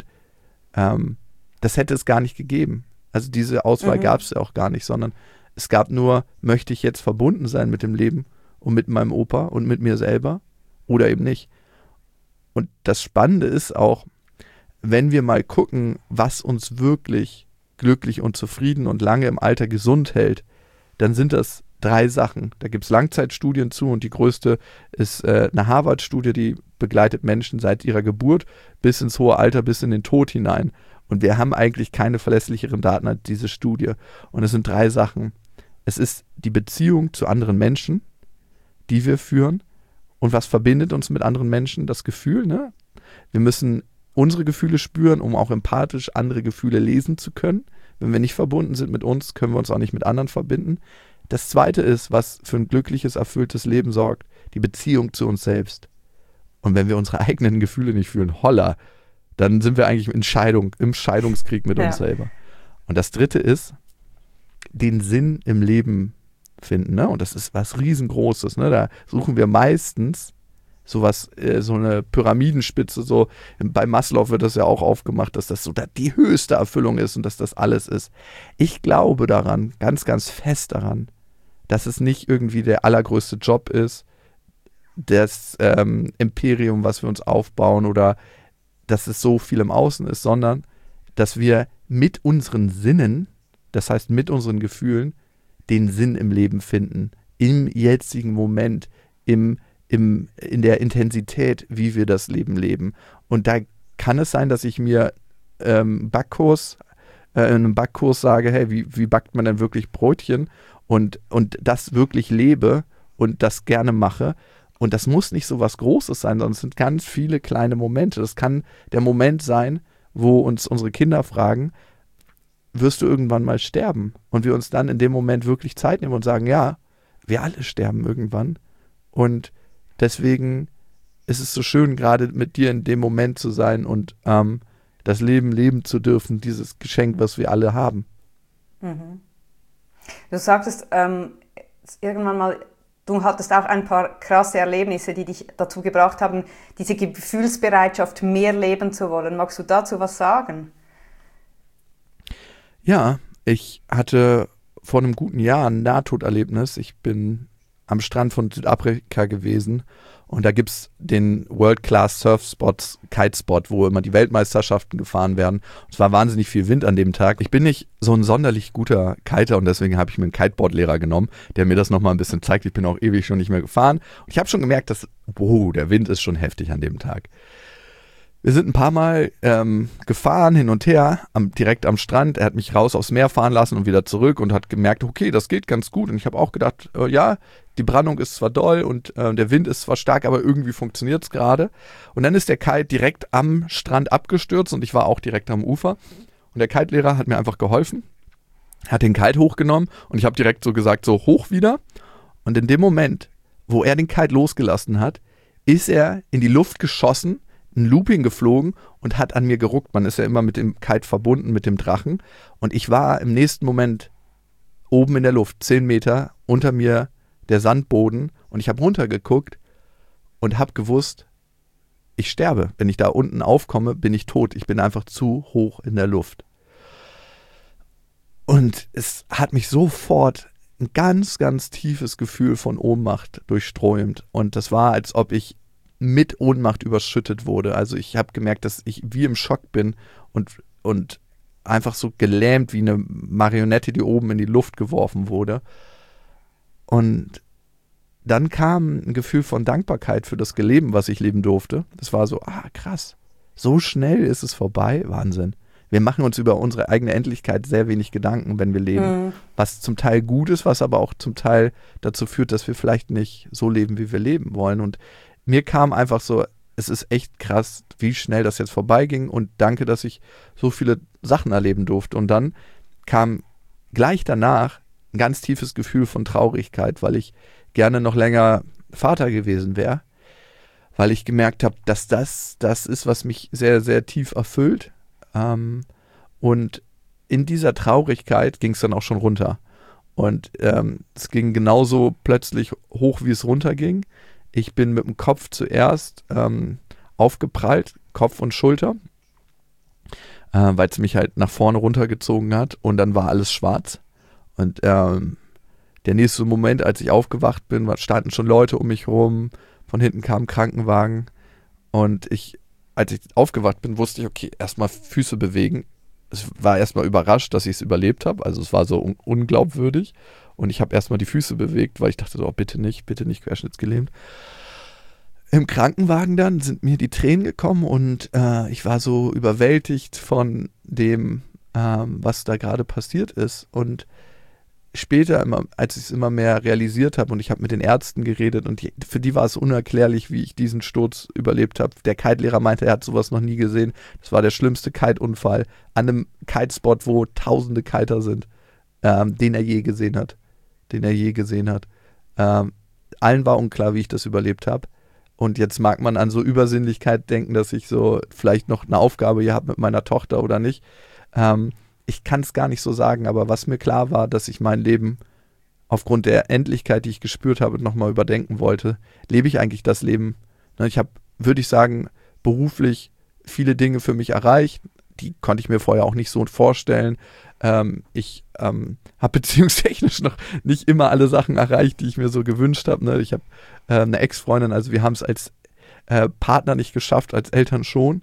Das hätte es gar nicht gegeben. Also diese Auswahl gab es ja auch gar nicht, sondern es gab nur, möchte ich jetzt verbunden sein mit dem Leben und mit meinem Opa und mit mir selber oder eben nicht. Und das Spannende ist auch, wenn wir mal gucken, was uns wirklich glücklich und zufrieden und lange im Alter gesund hält, dann sind das 3 Sachen. Da gibt es Langzeitstudien zu und die größte ist eine Harvard-Studie, die begleitet Menschen seit ihrer Geburt bis ins hohe Alter, bis in den Tod hinein. Und wir haben eigentlich keine verlässlicheren Daten als diese Studie. Und es sind 3 Sachen. Es ist die Beziehung zu anderen Menschen, die wir führen. Und was verbindet uns mit anderen Menschen? Das Gefühl, ne? Wir müssen unsere Gefühle spüren, um auch empathisch andere Gefühle lesen zu können. Wenn wir nicht verbunden sind mit uns, können wir uns auch nicht mit anderen verbinden. Das Zweite ist, was für ein glückliches, erfülltes Leben sorgt, die Beziehung zu uns selbst. Und wenn wir unsere eigenen Gefühle nicht fühlen, holla, dann sind wir eigentlich im Scheidungskrieg mit uns selber. Und das Dritte ist, den Sinn im Leben finden. Ne? Und das ist was Riesengroßes. Ne? Da suchen wir meistens sowas, so eine Pyramidenspitze, so bei Maslow wird das ja auch aufgemacht, dass das so die höchste Erfüllung ist und dass das alles ist. Ich glaube daran, ganz, ganz fest daran, dass es nicht irgendwie der allergrößte Job ist, das Imperium, was wir uns aufbauen oder dass es so viel im Außen ist, sondern dass wir mit unseren Sinnen, das heißt mit unseren Gefühlen, den Sinn im Leben finden, im jetzigen Moment, in der Intensität, wie wir das Leben leben. Und da kann es sein, dass ich mir in einem Backkurs sage, hey, wie backt man denn wirklich Brötchen und das wirklich lebe und das gerne mache. Und das muss nicht so was Großes sein, sondern es sind ganz viele kleine Momente. Das kann der Moment sein, wo uns unsere Kinder fragen, wirst du irgendwann mal sterben? Und wir uns dann in dem Moment wirklich Zeit nehmen und sagen, ja, wir alle sterben irgendwann. Und deswegen ist es so schön, gerade mit dir in dem Moment zu sein und das Leben leben zu dürfen, dieses Geschenk, was wir alle haben. Mhm. Du sagtest irgendwann mal, du hattest auch ein paar krasse Erlebnisse, die dich dazu gebracht haben, diese Gefühlsbereitschaft mehr leben zu wollen. Magst du dazu was sagen? Ja, ich hatte vor einem guten Jahr ein Nahtoderlebnis. Ich bin am Strand von Südafrika gewesen und da gibt es den World-Class Surf-Spot, Kitespot, wo immer die Weltmeisterschaften gefahren werden. Es war wahnsinnig viel Wind an dem Tag. Ich bin nicht so ein sonderlich guter Kiter und deswegen habe ich mir einen Kiteboard-Lehrer genommen, der mir das nochmal ein bisschen zeigt. Ich bin auch ewig schon nicht mehr gefahren. Und ich habe schon gemerkt, dass, der Wind ist schon heftig an dem Tag. Wir sind ein paar Mal gefahren, hin und her, direkt am Strand. Er hat mich raus aufs Meer fahren lassen und wieder zurück und hat gemerkt, okay, das geht ganz gut. Und ich habe auch gedacht, ja, die Brandung ist zwar doll und der Wind ist zwar stark, aber irgendwie funktioniert es gerade. Und dann ist der Kite direkt am Strand abgestürzt und ich war auch direkt am Ufer. Und der Kite-Lehrer hat mir einfach geholfen, hat den Kite hochgenommen und ich habe direkt so gesagt, so hoch wieder. Und in dem Moment, wo er den Kite losgelassen hat, ist er in die Luft geschossen, ein Looping geflogen und hat an mir geruckt. Man ist ja immer mit dem Kite verbunden, mit dem Drachen. Und ich war im nächsten Moment oben in der Luft, 10 Meter, unter mir der Sandboden. Und ich habe runtergeguckt und habe gewusst, ich sterbe. Wenn ich da unten aufkomme, bin ich tot. Ich bin einfach zu hoch in der Luft. Und es hat mich sofort ein ganz, ganz tiefes Gefühl von Ohnmacht durchströmt. Und das war, als ob ich mit Ohnmacht überschüttet wurde. Also ich habe gemerkt, dass ich wie im Schock bin und einfach so gelähmt wie eine Marionette, die oben in die Luft geworfen wurde. Und dann kam ein Gefühl von Dankbarkeit für das Leben, was ich leben durfte. Das war so, krass, so schnell ist es vorbei, Wahnsinn. Wir machen uns über unsere eigene Endlichkeit sehr wenig Gedanken, wenn wir leben. Was zum Teil gut ist, was aber auch zum Teil dazu führt, dass wir vielleicht nicht so leben, wie wir leben wollen. Und mir kam einfach so, es ist echt krass, wie schnell das jetzt vorbeiging und danke, dass ich so viele Sachen erleben durfte. Und dann kam gleich danach ein ganz tiefes Gefühl von Traurigkeit, weil ich gerne noch länger Vater gewesen wäre, weil ich gemerkt habe, dass das ist, was mich sehr, sehr tief erfüllt. Und in dieser Traurigkeit ging es dann auch schon runter. Und es ging genauso plötzlich hoch, wie es runterging. Ich bin mit dem Kopf zuerst aufgeprallt, Kopf und Schulter, weil es mich halt nach vorne runtergezogen hat und dann war alles schwarz. Und der nächste Moment, als ich aufgewacht bin, standen schon Leute um mich rum, von hinten kam ein Krankenwagen und als ich aufgewacht bin, wusste ich, okay, erstmal Füße bewegen. Es war erstmal überrascht, dass ich es überlebt habe, also es war so unglaubwürdig. Und ich habe erstmal die Füße bewegt, weil ich dachte so, bitte nicht querschnittsgelähmt. Im Krankenwagen dann sind mir die Tränen gekommen und ich war so überwältigt von dem, was da gerade passiert ist. Und später, als ich es immer mehr realisiert habe und ich habe mit den Ärzten geredet und für die war es unerklärlich, wie ich diesen Sturz überlebt habe. Der Kite-Lehrer meinte, er hat sowas noch nie gesehen. Das war der schlimmste Kite-Unfall an einem Kitespot, wo tausende Kiter sind, den er je gesehen hat. Allen war unklar, wie ich das überlebt habe. Und jetzt mag man an so Übersinnlichkeit denken, dass ich so vielleicht noch eine Aufgabe hier habe mit meiner Tochter oder nicht. Ich kann es gar nicht so sagen, aber was mir klar war, dass ich mein Leben aufgrund der Endlichkeit, die ich gespürt habe, nochmal überdenken wollte. Lebe ich eigentlich das Leben? Ich habe, würde ich sagen, beruflich viele Dinge für mich erreicht. Die konnte ich mir vorher auch nicht so vorstellen. Ich habe beziehungstechnisch noch nicht immer alle Sachen erreicht, die ich mir so gewünscht habe. Ne? Ich habe eine Ex-Freundin, also wir haben es als Partner nicht geschafft, als Eltern schon.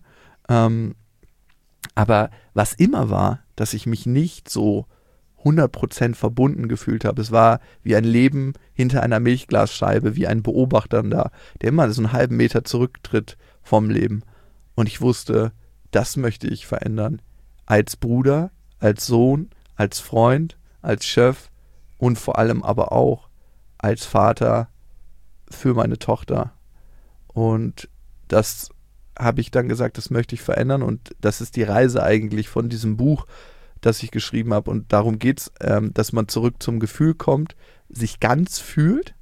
Aber was immer war, dass ich mich nicht so 100% verbunden gefühlt habe. Es war wie ein Leben hinter einer Milchglasscheibe, wie ein Beobachter da, der immer so einen halben Meter zurücktritt vom Leben. Und ich wusste, das möchte ich verändern. Als Bruder, als Sohn, als Freund, als Chef und vor allem aber auch als Vater für meine Tochter. Und das habe ich dann gesagt, das möchte ich verändern. Und das ist die Reise eigentlich von diesem Buch, das ich geschrieben habe. Und darum geht es, dass man zurück zum Gefühl kommt, sich ganz fühlt.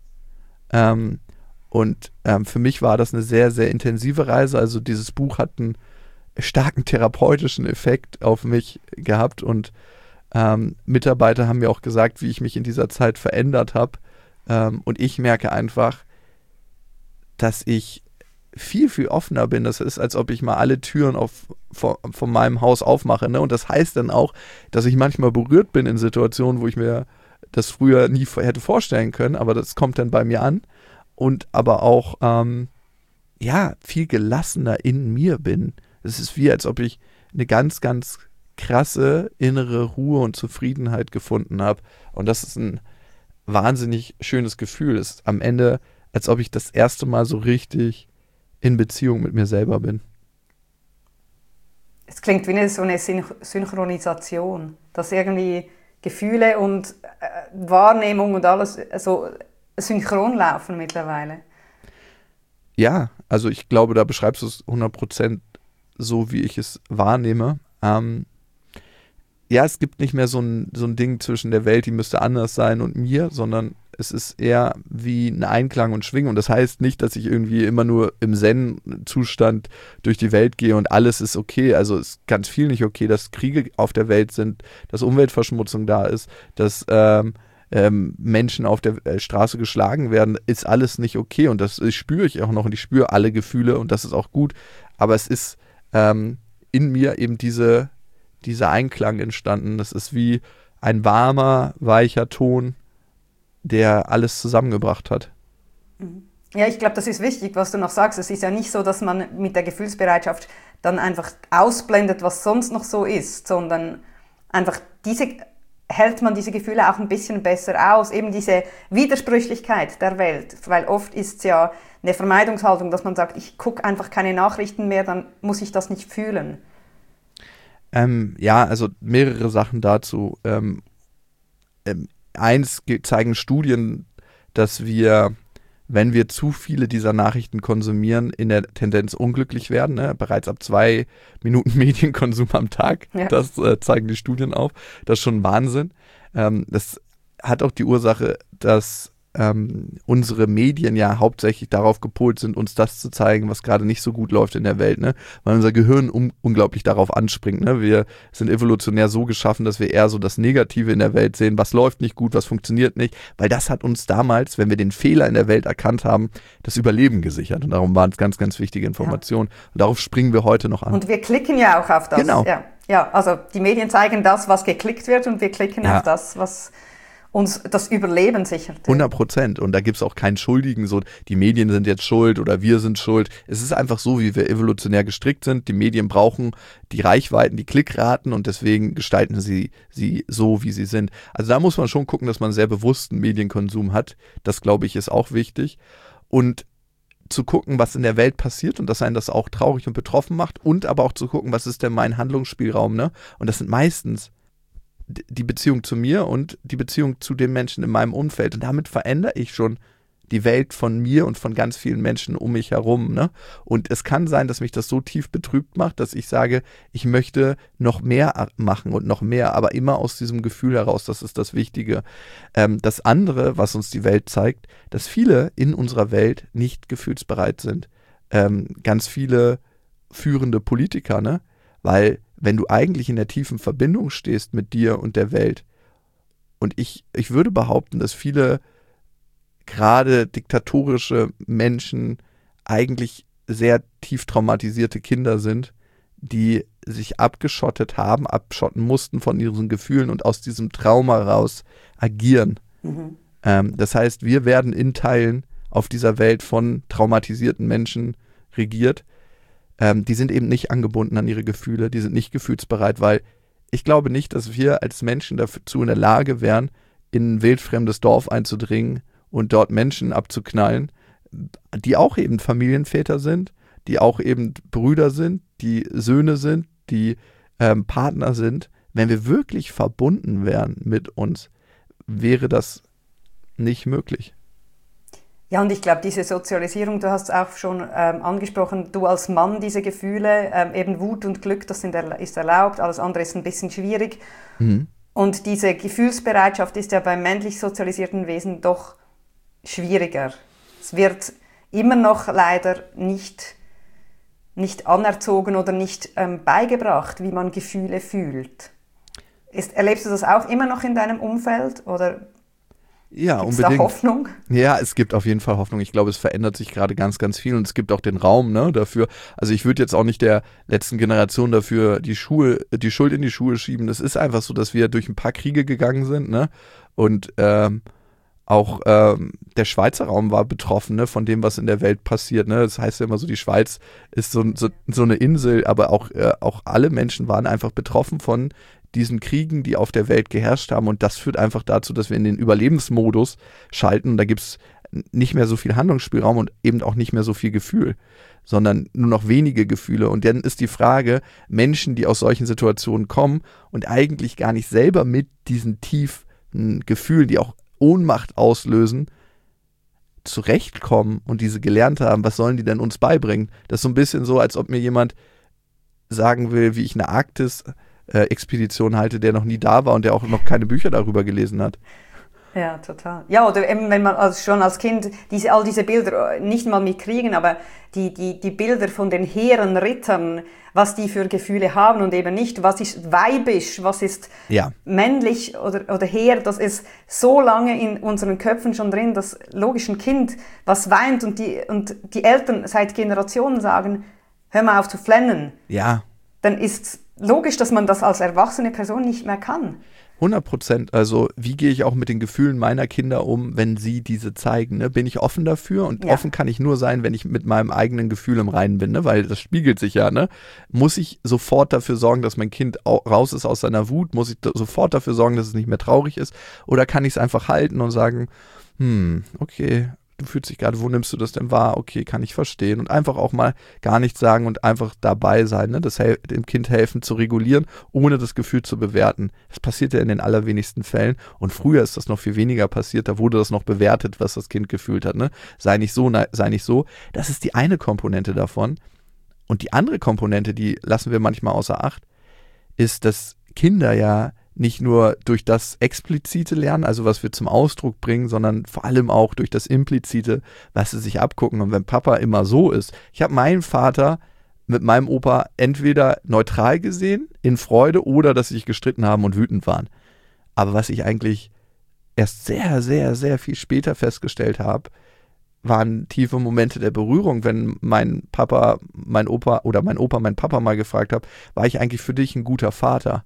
Für mich war das eine sehr, sehr intensive Reise. Also dieses Buch hat einen starken therapeutischen Effekt auf mich gehabt. Und Mitarbeiter haben mir auch gesagt, wie ich mich in dieser Zeit verändert habe. Und ich merke einfach, dass ich viel, viel offener bin. Das ist, als ob ich mal alle Türen von meinem Haus aufmache. Ne? Und das heißt dann auch, dass ich manchmal berührt bin in Situationen, wo ich mir das früher nie hätte vorstellen können, aber das kommt dann bei mir an. Und aber auch, viel gelassener in mir bin. Es ist wie, als ob ich eine ganz, ganz krasse innere Ruhe und Zufriedenheit gefunden habe. Und das ist ein wahnsinnig schönes Gefühl. Es ist am Ende, als ob ich das erste Mal so richtig in Beziehung mit mir selber bin. Es klingt wie so eine Synchronisation, dass irgendwie Gefühle und Wahrnehmung und alles so synchron laufen mittlerweile. Ja, also ich glaube, da beschreibst du es 100% so, wie ich es wahrnehme. Es gibt nicht mehr so ein Ding zwischen der Welt, die müsste anders sein, und mir, sondern es ist eher wie ein Einklang und Schwingen. Und das heißt nicht, dass ich irgendwie immer nur im Zen-Zustand durch die Welt gehe und alles ist okay. Also es ist ganz viel nicht okay, dass Kriege auf der Welt sind, dass Umweltverschmutzung da ist, dass Menschen auf der Straße geschlagen werden, ist alles nicht okay. Und das spüre ich auch noch, und ich spüre alle Gefühle, und das ist auch gut. Aber es ist in mir eben dieser Einklang entstanden. Das ist wie ein warmer, weicher Ton, der alles zusammengebracht hat. Ja, ich glaube, das ist wichtig, was du noch sagst. Es ist ja nicht so, dass man mit der Gefühlsbereitschaft dann einfach ausblendet, was sonst noch so ist, sondern einfach hält man diese Gefühle auch ein bisschen besser aus, eben diese Widersprüchlichkeit der Welt, weil oft ist es ja eine Vermeidungshaltung, dass man sagt, ich gucke einfach keine Nachrichten mehr, dann muss ich das nicht fühlen. Also mehrere Sachen dazu. Eins zeigen Studien, dass wir, wenn wir zu viele dieser Nachrichten konsumieren, in der Tendenz unglücklich werden. Ne? Bereits ab 2 Minuten Medienkonsum am Tag. Ja. Das zeigen die Studien auf. Das ist schon Wahnsinn. Das hat auch die Ursache, dass unsere Medien ja hauptsächlich darauf gepolt sind, uns das zu zeigen, was gerade nicht so gut läuft in der Welt, ne? Weil unser Gehirn unglaublich darauf anspringt, ne? Wir sind evolutionär so geschaffen, dass wir eher so das Negative in der Welt sehen, was läuft nicht gut, was funktioniert nicht, weil das hat uns damals, wenn wir den Fehler in der Welt erkannt haben, das Überleben gesichert, und darum waren es ganz, ganz wichtige Informationen, und darauf springen wir heute noch an. Und wir klicken ja auch auf das. Genau. Ja, also die Medien zeigen das, was geklickt wird, und wir klicken auf das, was uns das Überleben sichert. 100%. Und da gibt es auch keinen Schuldigen, so die Medien sind jetzt schuld oder wir sind schuld. Es ist einfach so, wie wir evolutionär gestrickt sind. Die Medien brauchen die Reichweiten, die Klickraten, und deswegen gestalten sie so, wie sie sind. Also da muss man schon gucken, dass man einen sehr bewussten Medienkonsum hat. Das, glaube ich, ist auch wichtig. Und zu gucken, was in der Welt passiert, und dass einen das auch traurig und betroffen macht, und aber auch zu gucken, was ist denn mein Handlungsspielraum, ne? Und das sind meistens die Beziehung zu mir und die Beziehung zu den Menschen in meinem Umfeld. Und damit verändere ich schon die Welt von mir und von ganz vielen Menschen um mich herum, ne? Und es kann sein, dass mich das so tief betrübt macht, dass ich sage, ich möchte noch mehr machen und noch mehr, aber immer aus diesem Gefühl heraus, das ist das Wichtige. Das andere, was uns die Welt zeigt, dass viele in unserer Welt nicht gefühlsbereit sind. Ganz viele führende Politiker, ne? Weil wenn du eigentlich in der tiefen Verbindung stehst mit dir und der Welt, und ich würde behaupten, dass viele gerade diktatorische Menschen eigentlich sehr tief traumatisierte Kinder sind, die sich abgeschotten mussten von ihren Gefühlen und aus diesem Trauma raus agieren. Das heißt, wir werden in Teilen auf dieser Welt von traumatisierten Menschen regiert. Die sind eben nicht angebunden an ihre Gefühle, die sind nicht gefühlsbereit, weil ich glaube nicht, dass wir als Menschen dazu in der Lage wären, in ein wildfremdes Dorf einzudringen und dort Menschen abzuknallen, die auch eben Familienväter sind, die auch eben Brüder sind, die Söhne sind, die Partner sind. Wenn wir wirklich verbunden wären mit uns, wäre das nicht möglich. Ja, und ich glaube, diese Sozialisierung, du hast es auch schon angesprochen, du als Mann, diese Gefühle, eben Wut und Glück, das ist erlaubt, alles andere ist ein bisschen schwierig. Und diese Gefühlsbereitschaft ist ja beim männlich sozialisierten Wesen doch schwieriger. Es wird immer noch leider nicht anerzogen oder nicht beigebracht, wie man Gefühle fühlt. Erlebst du das auch immer noch in deinem Umfeld oder ja, gibt's unbedingt. da Hoffnung? Ja, es gibt auf jeden Fall Hoffnung. Ich glaube, es verändert sich gerade ganz, ganz viel und es gibt auch den Raum, ne, dafür. Also ich würde jetzt auch nicht der letzten Generation dafür die Schuld in die Schuhe schieben. Es ist einfach so, dass wir durch ein paar Kriege gegangen sind, ne, und auch der Schweizer Raum war betroffen, ne, von dem, was in der Welt passiert. Ne? Das heißt ja immer so, die Schweiz ist so eine Insel, aber auch alle Menschen waren einfach betroffen von diesen Kriegen, die auf der Welt geherrscht haben. Und das führt einfach dazu, dass wir in den Überlebensmodus schalten. Und da gibt es nicht mehr so viel Handlungsspielraum und eben auch nicht mehr so viel Gefühl, sondern nur noch wenige Gefühle. Und dann ist die Frage, Menschen, die aus solchen Situationen kommen und eigentlich gar nicht selber mit diesen tiefen Gefühlen, die auch Ohnmacht auslösen, zurechtkommen und diese gelernt haben, was sollen die denn uns beibringen? Das ist so ein bisschen so, als ob mir jemand sagen will, wie ich eine Arktis-Expedition halte, der noch nie da war und der auch noch keine Bücher darüber gelesen hat. Ja, total. Ja, oder eben, wenn man schon als Kind all diese Bilder nicht mal mitkriegen, aber die Bilder von den hehren Rittern, was die für Gefühle haben und eben nicht, was ist weibisch, was ist männlich oder hehr, das ist so lange in unseren Köpfen schon drin, dass logisch ein Kind, was weint und die Eltern seit Generationen sagen, hör mal auf zu flennen, dann ist logisch, dass man das als erwachsene Person nicht mehr kann. 100%. Also wie gehe ich auch mit den Gefühlen meiner Kinder um, wenn sie diese zeigen? Ne? Bin ich offen dafür? Und offen kann ich nur sein, wenn ich mit meinem eigenen Gefühl im Reinen bin, ne? Weil das spiegelt sich ja. Ne? Muss ich sofort dafür sorgen, dass mein Kind raus ist aus seiner Wut? Muss ich sofort dafür sorgen, dass es nicht mehr traurig ist? Oder kann ich es einfach halten und sagen, okay, du fühlst dich gerade, wo nimmst du das denn wahr? Okay, kann ich verstehen. Und einfach auch mal gar nichts sagen und einfach dabei sein, ne? Dem Kind helfen zu regulieren, ohne das Gefühl zu bewerten. Das passiert ja in den allerwenigsten Fällen. Und früher ist das noch viel weniger passiert. Da wurde das noch bewertet, was das Kind gefühlt hat. Ne? Sei nicht so, sei nicht so. Das ist die eine Komponente davon. Und die andere Komponente, die lassen wir manchmal außer Acht, ist, dass Kinder ja nicht nur durch das explizite Lernen, also was wir zum Ausdruck bringen, sondern vor allem auch durch das implizite, was sie sich abgucken. Und wenn Papa immer so ist, ich habe meinen Vater mit meinem Opa entweder neutral gesehen, in Freude, oder dass sie sich gestritten haben und wütend waren. Aber was ich eigentlich erst sehr, sehr, sehr viel später festgestellt habe, waren tiefe Momente der Berührung, wenn mein Opa meinen Papa mal gefragt hat, war ich eigentlich für dich ein guter Vater?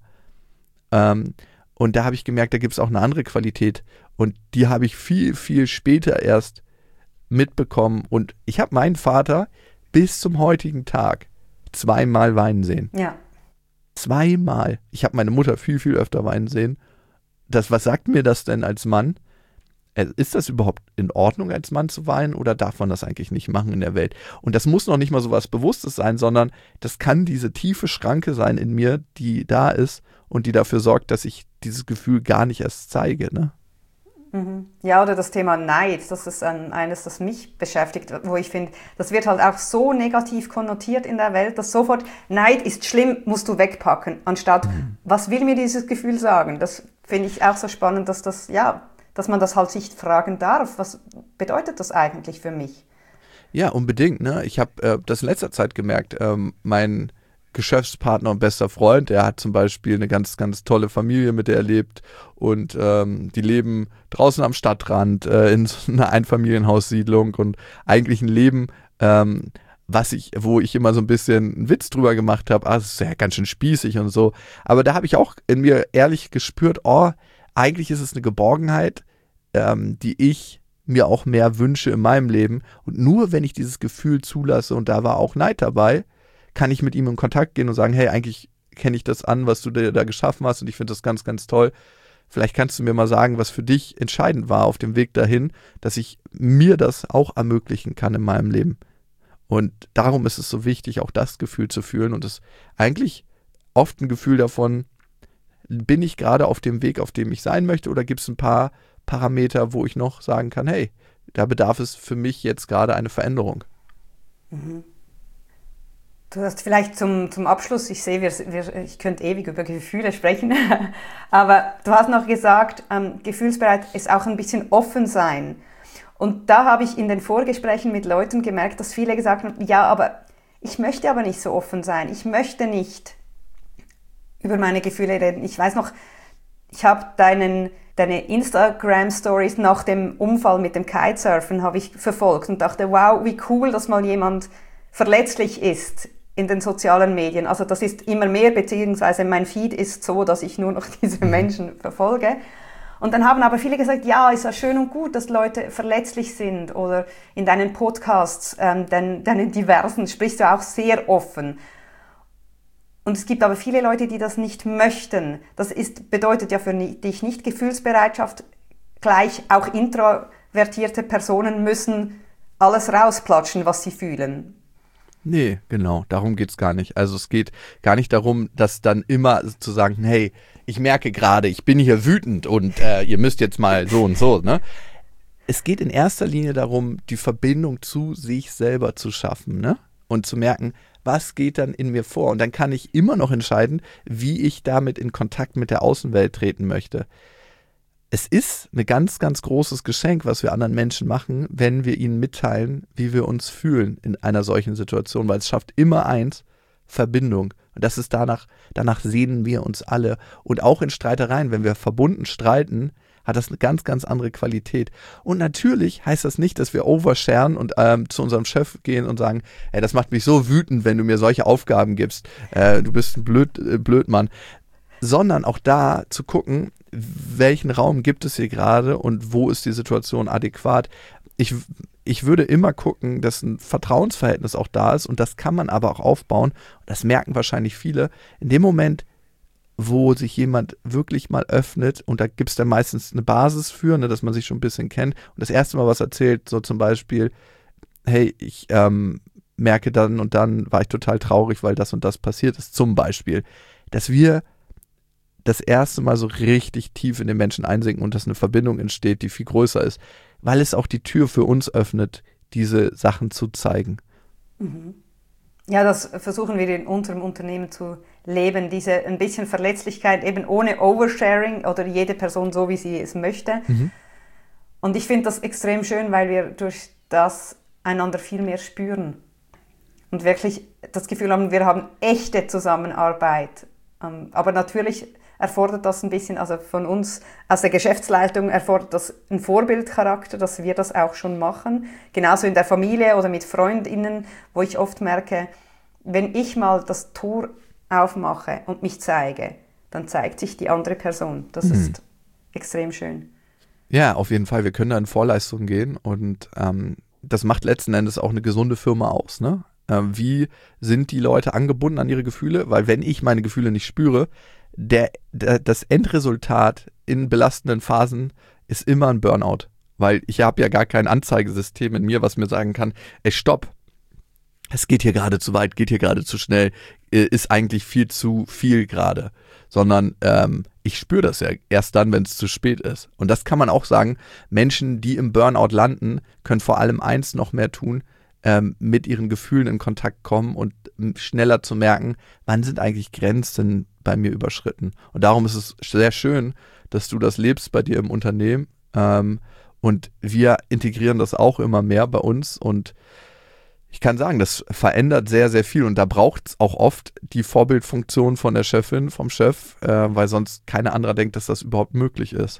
Und da habe ich gemerkt, da gibt es auch eine andere Qualität und die habe ich viel, viel später erst mitbekommen und ich habe meinen Vater bis zum heutigen Tag 2-mal weinen sehen. Ja. 2-mal. Ich habe meine Mutter viel, viel öfter weinen sehen. Was sagt mir das denn als Mann? Ist das überhaupt in Ordnung, als Mann zu weinen oder darf man das eigentlich nicht machen in der Welt? Und das muss noch nicht mal so was Bewusstes sein, sondern das kann diese tiefe Schranke sein in mir, die da ist und die dafür sorgt, dass ich dieses Gefühl gar nicht erst zeige. Ne? Ja, oder das Thema Neid, das ist eines, das mich beschäftigt, wo ich finde, das wird halt auch so negativ konnotiert in der Welt, dass sofort Neid ist schlimm, musst du wegpacken, anstatt, was will mir dieses Gefühl sagen? Das finde ich auch so spannend, dass man das halt sich fragen darf, was bedeutet das eigentlich für mich? Ja, unbedingt. Ne? Ich habe das in letzter Zeit gemerkt, mein Geschäftspartner und bester Freund, der hat zum Beispiel eine ganz, ganz tolle Familie, mit der er lebt und die leben draußen am Stadtrand in so einer Einfamilienhaussiedlung und eigentlich ein Leben, wo ich immer so ein bisschen einen Witz drüber gemacht habe, das ist ja ganz schön spießig und so, aber da habe ich auch in mir ehrlich gespürt, eigentlich ist es eine Geborgenheit, die ich mir auch mehr wünsche in meinem Leben und nur wenn ich dieses Gefühl zulasse und da war auch Neid dabei, kann ich mit ihm in Kontakt gehen und sagen, hey, eigentlich kenne ich das an, was du dir da geschaffen hast und ich finde das ganz, ganz toll. Vielleicht kannst du mir mal sagen, was für dich entscheidend war auf dem Weg dahin, dass ich mir das auch ermöglichen kann in meinem Leben. Und darum ist es so wichtig, auch das Gefühl zu fühlen und es eigentlich oft ein Gefühl davon, bin ich gerade auf dem Weg, auf dem ich sein möchte oder gibt es ein paar Parameter, wo ich noch sagen kann, hey, da bedarf es für mich jetzt gerade eine Veränderung. Du hast vielleicht zum Abschluss, ich sehe, ich könnte ewig über Gefühle sprechen, aber du hast noch gesagt, gefühlsbereit ist auch ein bisschen offen sein. Und da habe ich in den Vorgesprächen mit Leuten gemerkt, dass viele gesagt haben, ja, aber ich möchte aber nicht so offen sein. Ich möchte nicht über meine Gefühle reden. Ich weiß noch, ich habe deine Instagram-Stories nach dem Unfall mit dem Kitesurfen habe ich verfolgt und dachte, wow, wie cool, dass mal jemand verletzlich ist in den sozialen Medien. Also das ist immer mehr, beziehungsweise mein Feed ist so, dass ich nur noch diese Menschen verfolge. Und dann haben aber viele gesagt, ja, ist ja schön und gut, dass Leute verletzlich sind oder in deinen Podcasts, deinen diversen, sprichst du auch sehr offen. Und es gibt aber viele Leute, die das nicht möchten. Das bedeutet ja für dich nicht Gefühlsbereitschaft, gleich auch introvertierte Personen müssen alles rausplatschen, was sie fühlen. Nee, genau, darum geht's gar nicht. Also es geht gar nicht darum, dass dann immer zu sagen, hey, ich merke gerade, ich bin hier wütend und ihr müsst jetzt mal so und so, ne? Es geht in erster Linie darum, die Verbindung zu sich selber zu schaffen, ne? Und zu merken, was geht dann in mir vor? Und dann kann ich immer noch entscheiden, wie ich damit in Kontakt mit der Außenwelt treten möchte. Es ist ein ganz, ganz großes Geschenk, was wir anderen Menschen machen, wenn wir ihnen mitteilen, wie wir uns fühlen in einer solchen Situation, weil es schafft immer eins, Verbindung. Und das ist danach sehnen wir uns alle. Und auch in Streitereien, wenn wir verbunden streiten, hat das eine ganz, ganz andere Qualität. Und natürlich heißt das nicht, dass wir oversharen und zu unserem Chef gehen und sagen, ey, das macht mich so wütend, wenn du mir solche Aufgaben gibst. Du bist ein Blödmann. Sondern auch da zu gucken, welchen Raum gibt es hier gerade und wo ist die Situation adäquat. Ich würde immer gucken, dass ein Vertrauensverhältnis auch da ist und das kann man aber auch aufbauen. Und das merken wahrscheinlich viele. In dem Moment, wo sich jemand wirklich mal öffnet und da gibt es dann meistens eine Basis für, ne, dass man sich schon ein bisschen kennt und das erste Mal was erzählt, so zum Beispiel, hey, ich merke dann und dann war ich total traurig, weil das und das passiert ist, zum Beispiel, dass wir das erste Mal so richtig tief in den Menschen einsinken und dass eine Verbindung entsteht, die viel größer ist, weil es auch die Tür für uns öffnet, diese Sachen zu zeigen. Ja, das versuchen wir in unserem Unternehmen zu leben, diese ein bisschen Verletzlichkeit eben ohne Oversharing oder jede Person so, wie sie es möchte. Und ich finde das extrem schön, weil wir durch das einander viel mehr spüren und wirklich das Gefühl haben, wir haben echte Zusammenarbeit. Aber natürlich erfordert das ein bisschen, also von uns aus der Geschäftsleitung erfordert das einen Vorbildcharakter, dass wir das auch schon machen. Genauso in der Familie oder mit FreundInnen, wo ich oft merke, wenn ich mal das Tor aufmache und mich zeige, dann zeigt sich die andere Person. Das ist extrem schön. Ja, auf jeden Fall. Wir können da in Vorleistung gehen und das macht letzten Endes auch eine gesunde Firma aus, ne? Wie sind die Leute angebunden an ihre Gefühle? Weil wenn ich meine Gefühle nicht spüre, das Endresultat in belastenden Phasen ist immer ein Burnout. Weil ich habe ja gar kein Anzeigesystem in mir, was mir sagen kann, ey, stopp, es geht hier gerade zu weit, geht hier gerade zu schnell, ist eigentlich viel zu viel gerade, sondern ich spüre das ja erst dann, wenn es zu spät ist. Und das kann man auch sagen, Menschen, die im Burnout landen, können vor allem eins noch mehr tun, mit ihren Gefühlen in Kontakt kommen und schneller zu merken, wann sind eigentlich Grenzen bei mir überschritten. Und darum ist es sehr schön, dass du das lebst bei dir im Unternehmen, und wir integrieren das auch immer mehr bei uns und ich kann sagen, das verändert sehr, sehr viel und da braucht es auch oft die Vorbildfunktion von der Chefin, vom Chef, weil sonst keiner anderer denkt, dass das überhaupt möglich ist.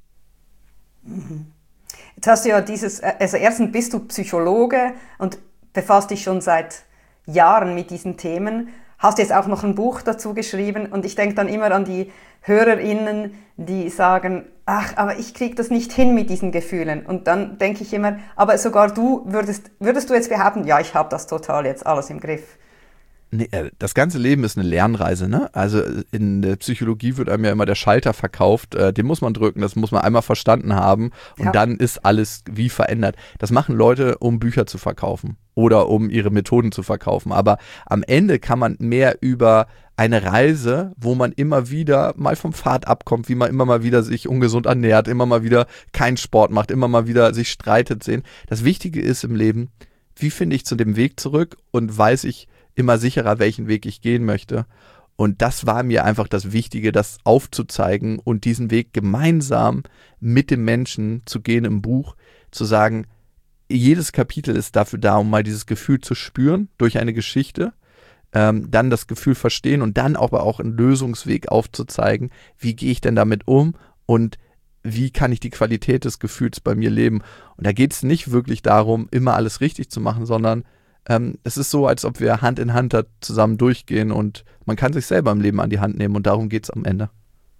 Jetzt hast du ja also erstens bist du Psychologe und befasst dich schon seit Jahren mit diesen Themen, hast jetzt auch noch ein Buch dazu geschrieben und ich denke dann immer an die HörerInnen, die sagen, ach, aber ich kriege das nicht hin mit diesen Gefühlen. Und dann denke ich immer, aber sogar du, würdest du jetzt behaupten, ja, ich habe das total jetzt alles im Griff? Nee, das ganze Leben ist eine Lernreise, ne? Also in der Psychologie wird einem ja immer der Schalter verkauft, den muss man drücken, das muss man einmal verstanden haben und dann ist alles wie verändert. Das machen Leute, um Bücher zu verkaufen oder um ihre Methoden zu verkaufen, aber am Ende kann man mehr über eine Reise, wo man immer wieder mal vom Pfad abkommt, wie man immer mal wieder sich ungesund ernährt, immer mal wieder keinen Sport macht, immer mal wieder sich streitet sehen. Das Wichtige ist im Leben, wie finde ich zu dem Weg zurück und weiß ich immer sicherer, welchen Weg ich gehen möchte. Und das war mir einfach das Wichtige, das aufzuzeigen und diesen Weg gemeinsam mit dem Menschen zu gehen im Buch, zu sagen, jedes Kapitel ist dafür da, um mal dieses Gefühl zu spüren durch eine Geschichte, dann das Gefühl verstehen und dann aber auch einen Lösungsweg aufzuzeigen, wie gehe ich denn damit um und wie kann ich die Qualität des Gefühls bei mir leben. Und da geht es nicht wirklich darum, immer alles richtig zu machen, sondern es ist so, als ob wir Hand in Hand da zusammen durchgehen und man kann sich selber im Leben an die Hand nehmen und darum geht es am Ende.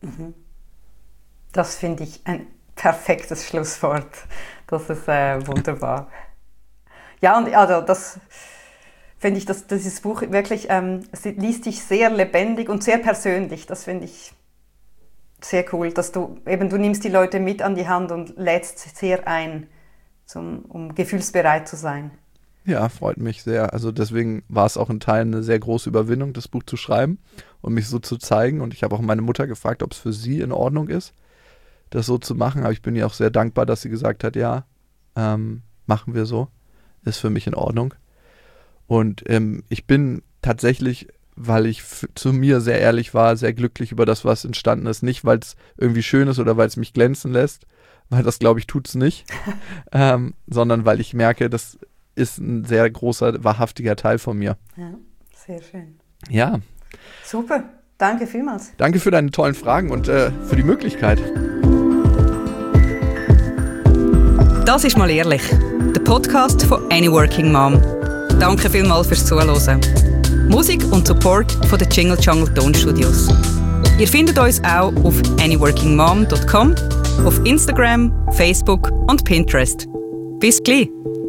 Das finde ich ein perfektes Schlusswort. Das ist wunderbar. Ja, und also das finde ich, dass dieses Buch wirklich, es liest sich sehr lebendig und sehr persönlich. Das finde ich sehr cool, dass du nimmst die Leute mit an die Hand und lädst sehr ein, um gefühlsbereit zu sein. Ja, freut mich sehr. Also deswegen war es auch in Teilen eine sehr große Überwindung, das Buch zu schreiben und mich so zu zeigen. Und ich habe auch meine Mutter gefragt, ob es für sie in Ordnung ist, das so zu machen. Aber ich bin ihr auch sehr dankbar, dass sie gesagt hat, ja, machen wir so. Ist für mich in Ordnung. Und ich bin tatsächlich, weil ich zu mir sehr ehrlich war, sehr glücklich über das, was entstanden ist. Nicht, weil es irgendwie schön ist oder weil es mich glänzen lässt, weil das, glaube ich, tut es nicht, sondern weil ich merke, das ist ein sehr großer, wahrhaftiger Teil von mir. Ja, sehr schön. Ja. Super, danke vielmals. Danke für deine tollen Fragen und für die Möglichkeit. Das ist «Mal ehrlich», der Podcast von Any Working Mom. Danke vielmals fürs Zuhören. Musik und Support von den Jingle Jungle Tonstudios. Ihr findet uns auch auf anyworkingmom.com, auf Instagram, Facebook und Pinterest. Bis gleich!